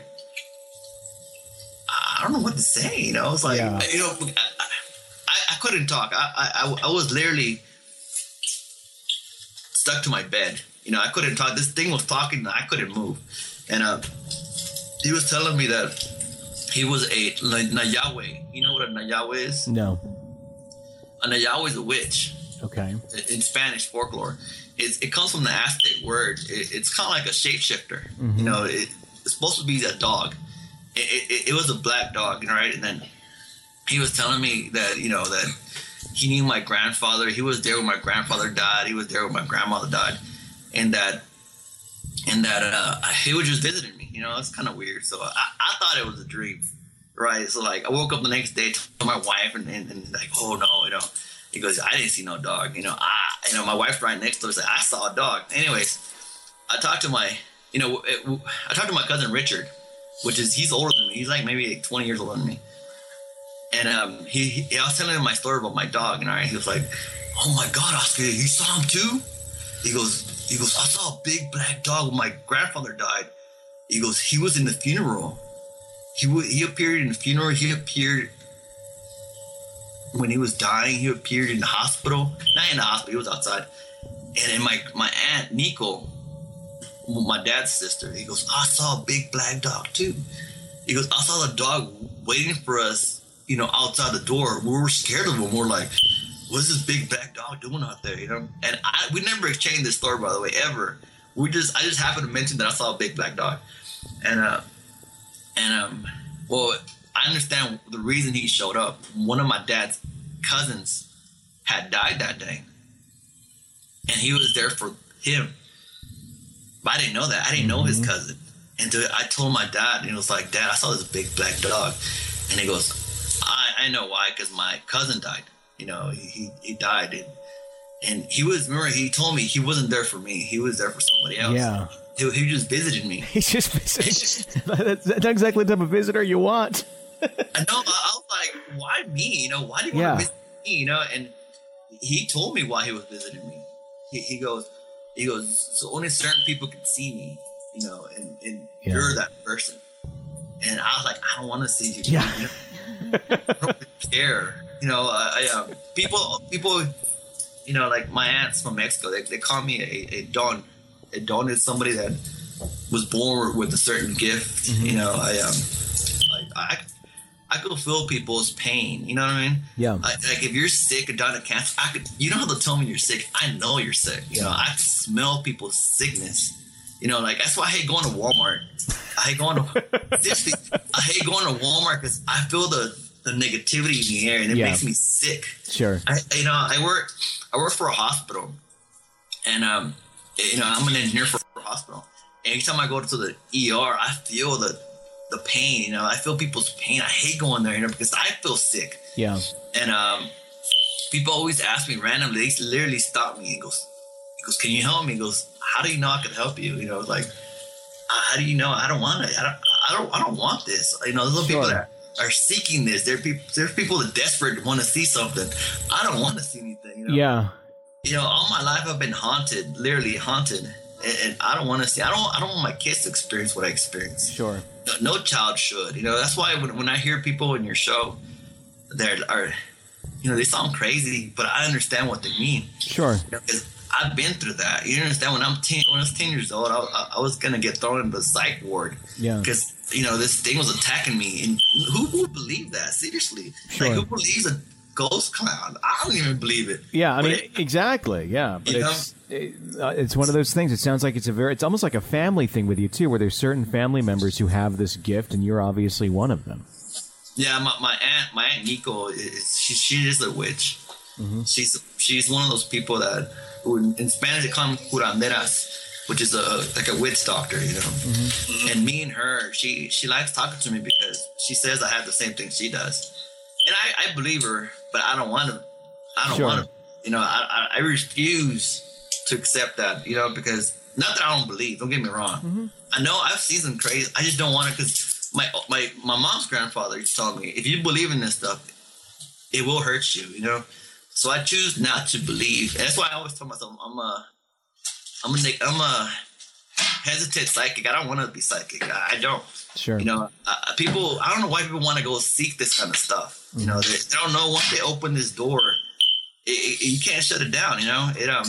I don't know what to say, you know? It's like, yeah. you know, I, I, I couldn't talk. I, I, I was literally stuck to my bed. You know, I couldn't talk. This thing was talking and I couldn't move. And uh, he was telling me that he was a Nayawe. You know what a Nayawe is? No. A Nayawe is a witch. Okay. In Spanish folklore. It's, it comes from the Aztec word. It, it's kind of like a shapeshifter. Mm-hmm. You know, it, it's supposed to be a dog. It, it, it was a black dog, right? And then he was telling me that, you know, that he knew my grandfather. He was there when my grandfather died. He was there when my grandmother died. And that, and that uh, he was just visiting me. You know, it's kind of weird. So I, I thought it was a dream, right? So, like, I woke up the next day, told my wife, and, and, and like, oh, no, you know. He goes, I didn't see no dog. You know, I, you know, my wife right next door said, I saw a dog. Anyways, I talked to my, you know, it, I talked to my cousin Richard, which is, he's older than me. He's like maybe like twenty years older than me. And um, he, he, I was telling him my story about my dog, and all right, he was like, oh my God, Oscar, you saw him too? He goes, he goes, I saw a big black dog when my grandfather died. He goes, he was in the funeral. He w- he appeared in the funeral. He appeared when he was dying. He appeared in the hospital. Not in the hospital. He was outside. And then my, my aunt, Nico, my dad's sister, he goes, I saw a big black dog too. He goes, I saw the dog waiting for us, you know, outside the door. We were scared of him. We're like, what's this big black dog doing out there, you know? And I, we never exchanged this story, by the way, ever. We just, I just happened to mention that I saw a big black dog. And, uh, and, um, well, I understand the reason he showed up. One of my dad's cousins had died that day. And he was there for him. But I didn't know that. I didn't know his cousin. And to, I told my dad, and he was like, Dad, I saw this big black dog. And he goes, I, I know why, because my cousin died. You know, he, he, he died. And, and he was, remember, he told me he wasn't there for me. He was there for somebody else. Yeah. He, he just visited me. He's just visiting. That's not exactly the type of visitor you want. I know. I, I was like, why me? You know, why do you Yeah. want to visit me? You know, and he told me why he was visiting me. He, he goes, he goes, so only certain people can see me, you know, and, and Yeah. you're that person. And I was like, I don't want to see you. Yeah. You know? I don't care. You know, I, I um, people, people, you know, like my aunts from Mexico, they, they call me a, a don. A don is somebody that was born with a certain gift. Mm-hmm. You know, I um, like I, I could feel people's pain. You know what I mean? Yeah. I, like if you're sick or dying of cancer, I could. You don't have to tell me you're sick. I know you're sick. You know, I can smell people's sickness. You know, like that's why I hate going to Walmart. I hate going to seriously. I hate going to Walmart because I feel the, the negativity in the air and it Yeah. makes me sick. Sure. I, you know, I work. I work for a hospital, and um, you know, I'm an engineer for a hospital. And every time I go to the E R, I feel the the pain. You know, I feel people's pain. I hate going there, you know, because I feel sick. Yeah. And um, people always ask me randomly. They literally stop me. He goes, he goes, can you help me? He goes, how do you know I can help you? You know, like, how do you know? I don't want it. I don't. I don't. I don't want this. You know, there's little Sure. people that are seeking this. There are people. There are people that desperate want to see something. I don't want to see anything. You know? Yeah. You know, all my life I've been haunted, literally haunted, and, and I don't want to see. I don't. I don't want my kids to experience what I experienced. Sure. No, no child should. You know, that's why when when I hear people in your show that are, you know, they sound crazy, but I understand what they mean. Sure. You know, 'cause I've been through that. You understand? When I'm ten, when I was ten years old, I, I, I was gonna get thrown into the psych ward. Yeah. Because you know this thing was attacking me, and who would believe that? Seriously, Sure. like who believes a ghost clown? I don't even believe it. Yeah, I But mean, it- exactly. Yeah, but You it's it, uh, it's one of those things. It sounds like it's a very, it's almost like a family thing with you too, where there's certain family members who have this gift, and you're obviously one of them. Yeah, my, my aunt, my aunt Nico, is she she is a witch. Mm-hmm. She's she's one of those people that, who in, in Spanish they call them curanderas, which is a like a witch doctor, you know. Mm-hmm. And me and her, she she likes talking to me because she says I have the same thing she does, and I, I believe her, but I don't want to. I don't Sure. want to. You know, I, I I refuse to accept that. You know, because not that I don't believe. Don't get me wrong. Mm-hmm. I know I've seen some crazy. I just don't want to because. My my my mom's grandfather used to tell me, if you believe in this stuff, it will hurt you, you know. So I choose not to believe, and that's why I always tell myself I'm a I'm a I'm a hesitant psychic. I don't want to be psychic. I, I don't. Sure. You know, uh, people. I don't know why people want to go seek this kind of stuff. You know, they, they don't know once they open this door, it, it, you can't shut it down. You know, it um,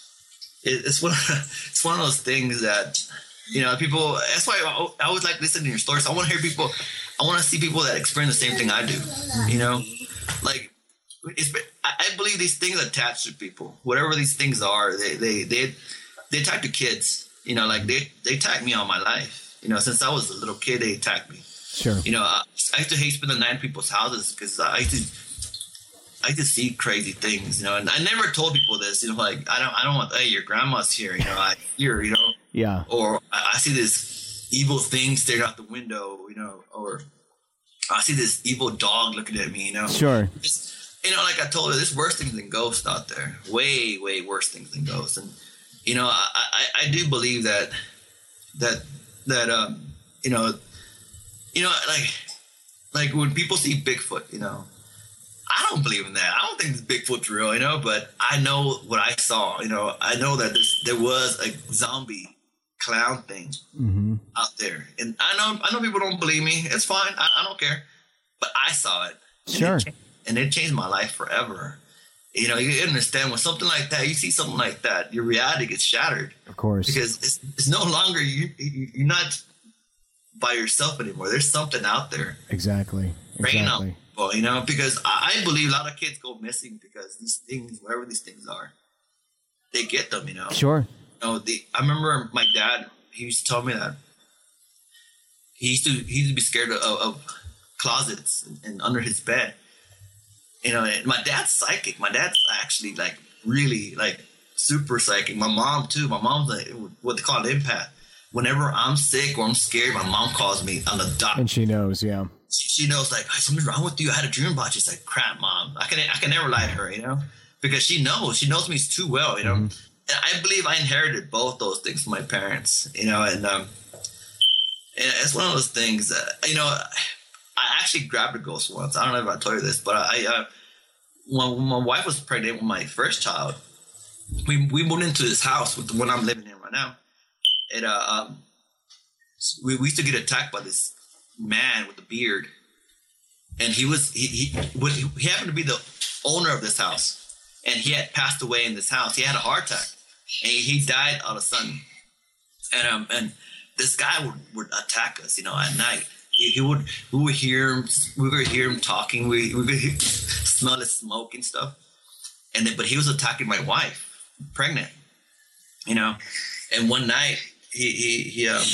it, it's one it's one of those things that. You know, people, that's why I, I always like listening to your stories. I want to hear people, I want to see people that experience the same thing I do. You know, like, it's, I, I believe these things attach to people. Whatever these things are, they, they, they, they attack to kids. You know, like they, they attack me all my life. You know, since I was a little kid, they attacked me. Sure. You know, I, I used to hate spending the night in people's houses because I used to, I used to see crazy things, you know, and I never told people this, you know, like, I don't, I don't want, hey, your grandma's here, you know, I hear, you know. Yeah. Or I, I see this evil thing staring out the window, you know, or I see this evil dog looking at me, you know. Sure. Just, you know, like I told her, there's worse things than ghosts out there. Way, way worse things than ghosts. And, you know, I, I, I do believe that, that, that, um, you know, you know, like, like when people see Bigfoot, you know, I don't believe in that. I don't think this Bigfoot's real, you know, but I know what I saw, you know, I know that this, there was a zombie clown thing mm-hmm. out there. And I know, I know people don't believe me. It's fine. I, I don't care. But I saw it. Sure. And it, and it changed my life forever. You know, you understand when something like that, you see something like that, your reality gets shattered. Of course. Because it's, it's no longer, you, you, you're not by yourself anymore. There's something out there. Exactly. Praying Exactly. out. Well, you know, because I, I believe a lot of kids go missing because these things, wherever these things are, they get them, you know. Sure. You know, the, I remember my dad, he used to tell me that he used to, he used to be scared of, of closets and, and under his bed. You know, and my dad's psychic. My dad's actually like really like super psychic. My mom too. My mom's like what they call an empath. Whenever I'm sick or I'm scared, my mom calls me on the dot. And she knows, yeah. She, she knows like, hey, something's wrong with you. I had a dream about you. She's like, crap, mom. I can I can never lie to her, you know, because she knows. She knows me too well, you know. Mm-hmm. And I believe I inherited both those things from my parents, you know, and um, and it's one of those things that, you know, I actually grabbed a ghost once. I don't know if I told you this, but I, uh, when, when my wife was pregnant with my first child, we we moved into this house with the one I'm living in right now. And uh, um, we, we used to get attacked by this man with a beard, and he was he he, he happened to be the owner of this house, and he had passed away in this house. He had a heart attack, and he, he died all of a sudden. And um and this guy would, would attack us, you know, at night. He, he would we would hear him we would hear him talking. We we would hear, smell his smoke and stuff. And then, but he was attacking my wife, pregnant, you know. And one night he he, he um.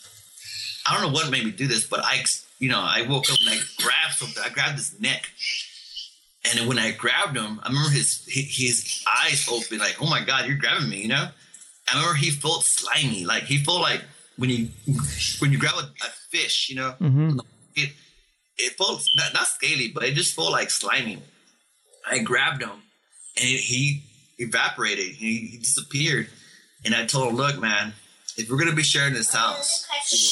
I don't know what made me do this, but I, you know, I woke up and I grabbed something. I grabbed his neck, and then when I grabbed him, I remember his his eyes open, like, "Oh my God, you're grabbing me!" You know. I remember he felt slimy, like he felt like when you when you grab a, a fish, you know, mm-hmm. it it felt not, not scaly, but it just felt like slimy. I grabbed him, and he evaporated. He, he disappeared, and I told him, "Look, man, if we're gonna be sharing this house."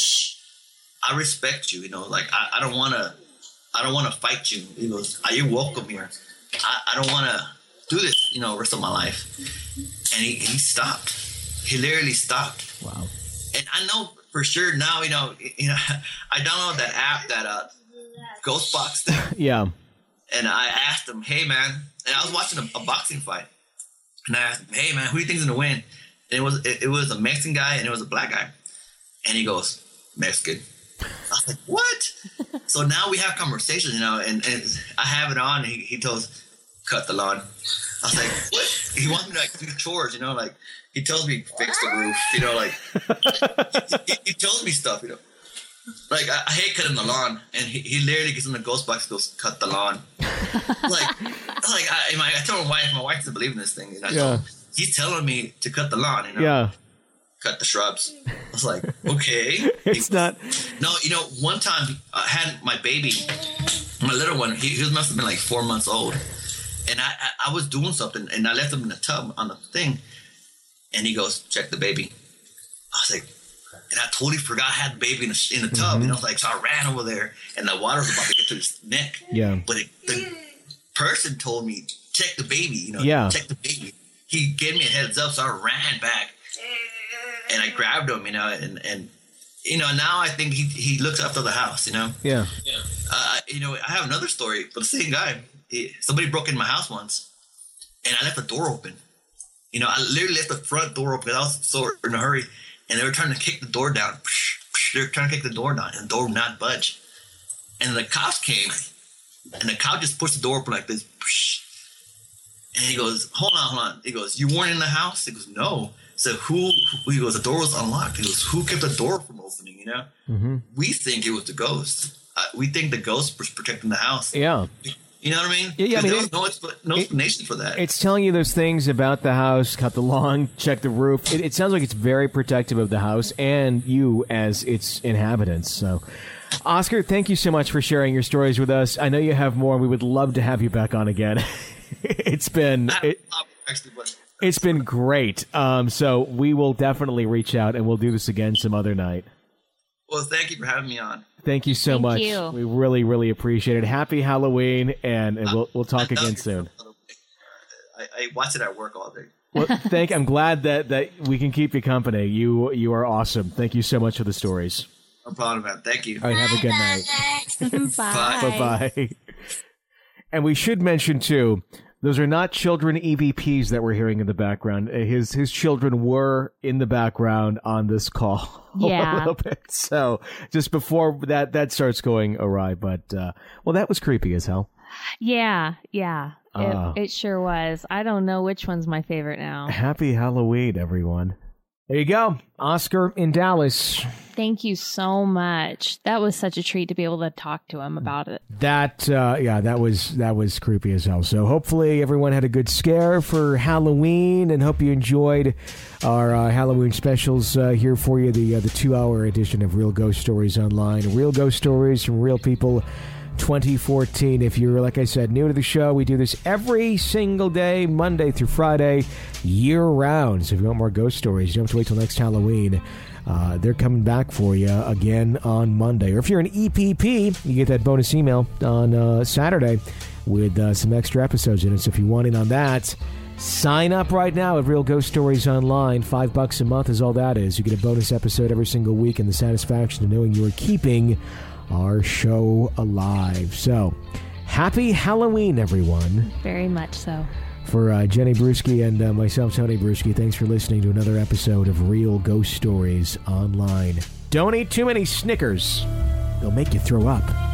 I respect you, you know, like, I, I don't want to, I don't want to fight you. He goes, are you welcome here? I, I don't want to do this, you know, rest of my life. And he, he stopped. He literally stopped. Wow. And I know for sure now, you know, you know, I downloaded that app, that uh, Ghost Box thing. Yeah. And I asked him, hey, man, and I was watching a, a boxing fight. And I asked him, hey, man, who do you think's going to win? And it was, it, it was a Mexican guy and it was a black guy. And he goes, Mexican. I was like, what? So now we have conversations, you know, and, and I have it on. And he, he tells, cut the lawn. I was like, what? He wants me to like do chores, you know, like he tells me fix the roof, you know, like he, he tells me stuff, you know. Like I, I hate cutting the lawn, and he, he literally gets in the ghost box and goes, cut the lawn. like, like I, my, I told my wife, my wife doesn't believe in this thing, and I yeah. told him, he's telling me to cut the lawn, you know. Yeah. Cut the shrubs. I was like, okay. It's he, not. No, you know, one time I had my baby, my little one, he, he must have been like four months old. And I, I, I was doing something, and I left him in the tub on the thing. And he goes, check the baby. I was like, and I totally forgot I had the baby in the, in the tub. Mm-hmm. And I was like, so I ran over there, and the water was about to get to his neck. Yeah. But it, the person told me, check the baby, you know, yeah. check the baby. He gave me a heads up, so I ran back. And I grabbed him, you know, and, and you know, now I think he he looks after the house, you know. Yeah. Yeah. Uh, you know, I have another story for the same guy. He, somebody broke into my house once, and I left the door open. You know, I literally left the front door open because I was so in a hurry, and they were trying to kick the door down. They were trying to kick the door down, and the door would not budge. And the cops came, and the cop just pushed the door open like this. And he goes, hold on, hold on. He goes, you weren't in the house? He goes, no. So who, who, he goes, the door was unlocked. He goes, who kept the door from opening, you know? Mm-hmm. We think it was the ghost. Uh, we think the ghost was protecting the house. Yeah. You You know what I mean? Yeah, yeah, I mean, there it- was no, expl- no it- explanation for that. It's telling you those things about the house, cut the lawn, check the roof. It, it sounds like it's very protective of the house and you as its inhabitants. So, Oscar, thank you so much for sharing your stories with us. I know you have more. We would love to have you back on again. It's been it, Actually, but it's been great. Um, so we will definitely reach out and we'll do this again some other night. well, thank you for having me on. Thank you so Thank much. you. We really, really appreciate it. Happy Halloween, and, and we'll we'll talk I love again your soon. show. I, I watch it at work all day. Well, thank. I'm glad that, that we can keep you company. You you are awesome. Thank you so much for the stories. No problem, man. Thank you. All right, have a good night. Bye. Bye bye. And we should mention too, those are not children E V Ps that we're hearing in the background. Uh, His his children were in the background on this call Yeah. a little bit. So just before that that starts going awry, but uh, well, that was creepy as hell. Yeah, yeah. Ah. It, it sure was. I don't know which one's my favorite now. Happy Halloween, everyone. There you go, Oscar in Dallas. Thank you so much. That was such a treat to be able to talk to him about it. That uh, yeah, that was that was creepy as hell. So hopefully everyone had a good scare for Halloween, and hope you enjoyed our uh, Halloween specials uh, here for you. The uh, the two hour edition of Real Ghost Stories Online, real ghost stories from real people. twenty fourteen. If you're, like I said, new to the show, we do this every single day, Monday through Friday, year round. So if you want more ghost stories, you don't have to wait till next Halloween. Uh, they're coming back for you again on Monday. Or if you're an E P P, you get that bonus email on uh, Saturday with uh, some extra episodes in it. So if you want in on that, sign up right now at Real Ghost Stories Online. Five bucks a month is all that is. You get a bonus episode every single week and the satisfaction of knowing you are keeping our show alive. So, happy Halloween, everyone. Very much so. For uh, Jenny Bruschi and uh, myself, Tony Bruschi, thanks for listening to another episode of Real Ghost Stories Online. Don't eat too many Snickers. They'll make you throw up.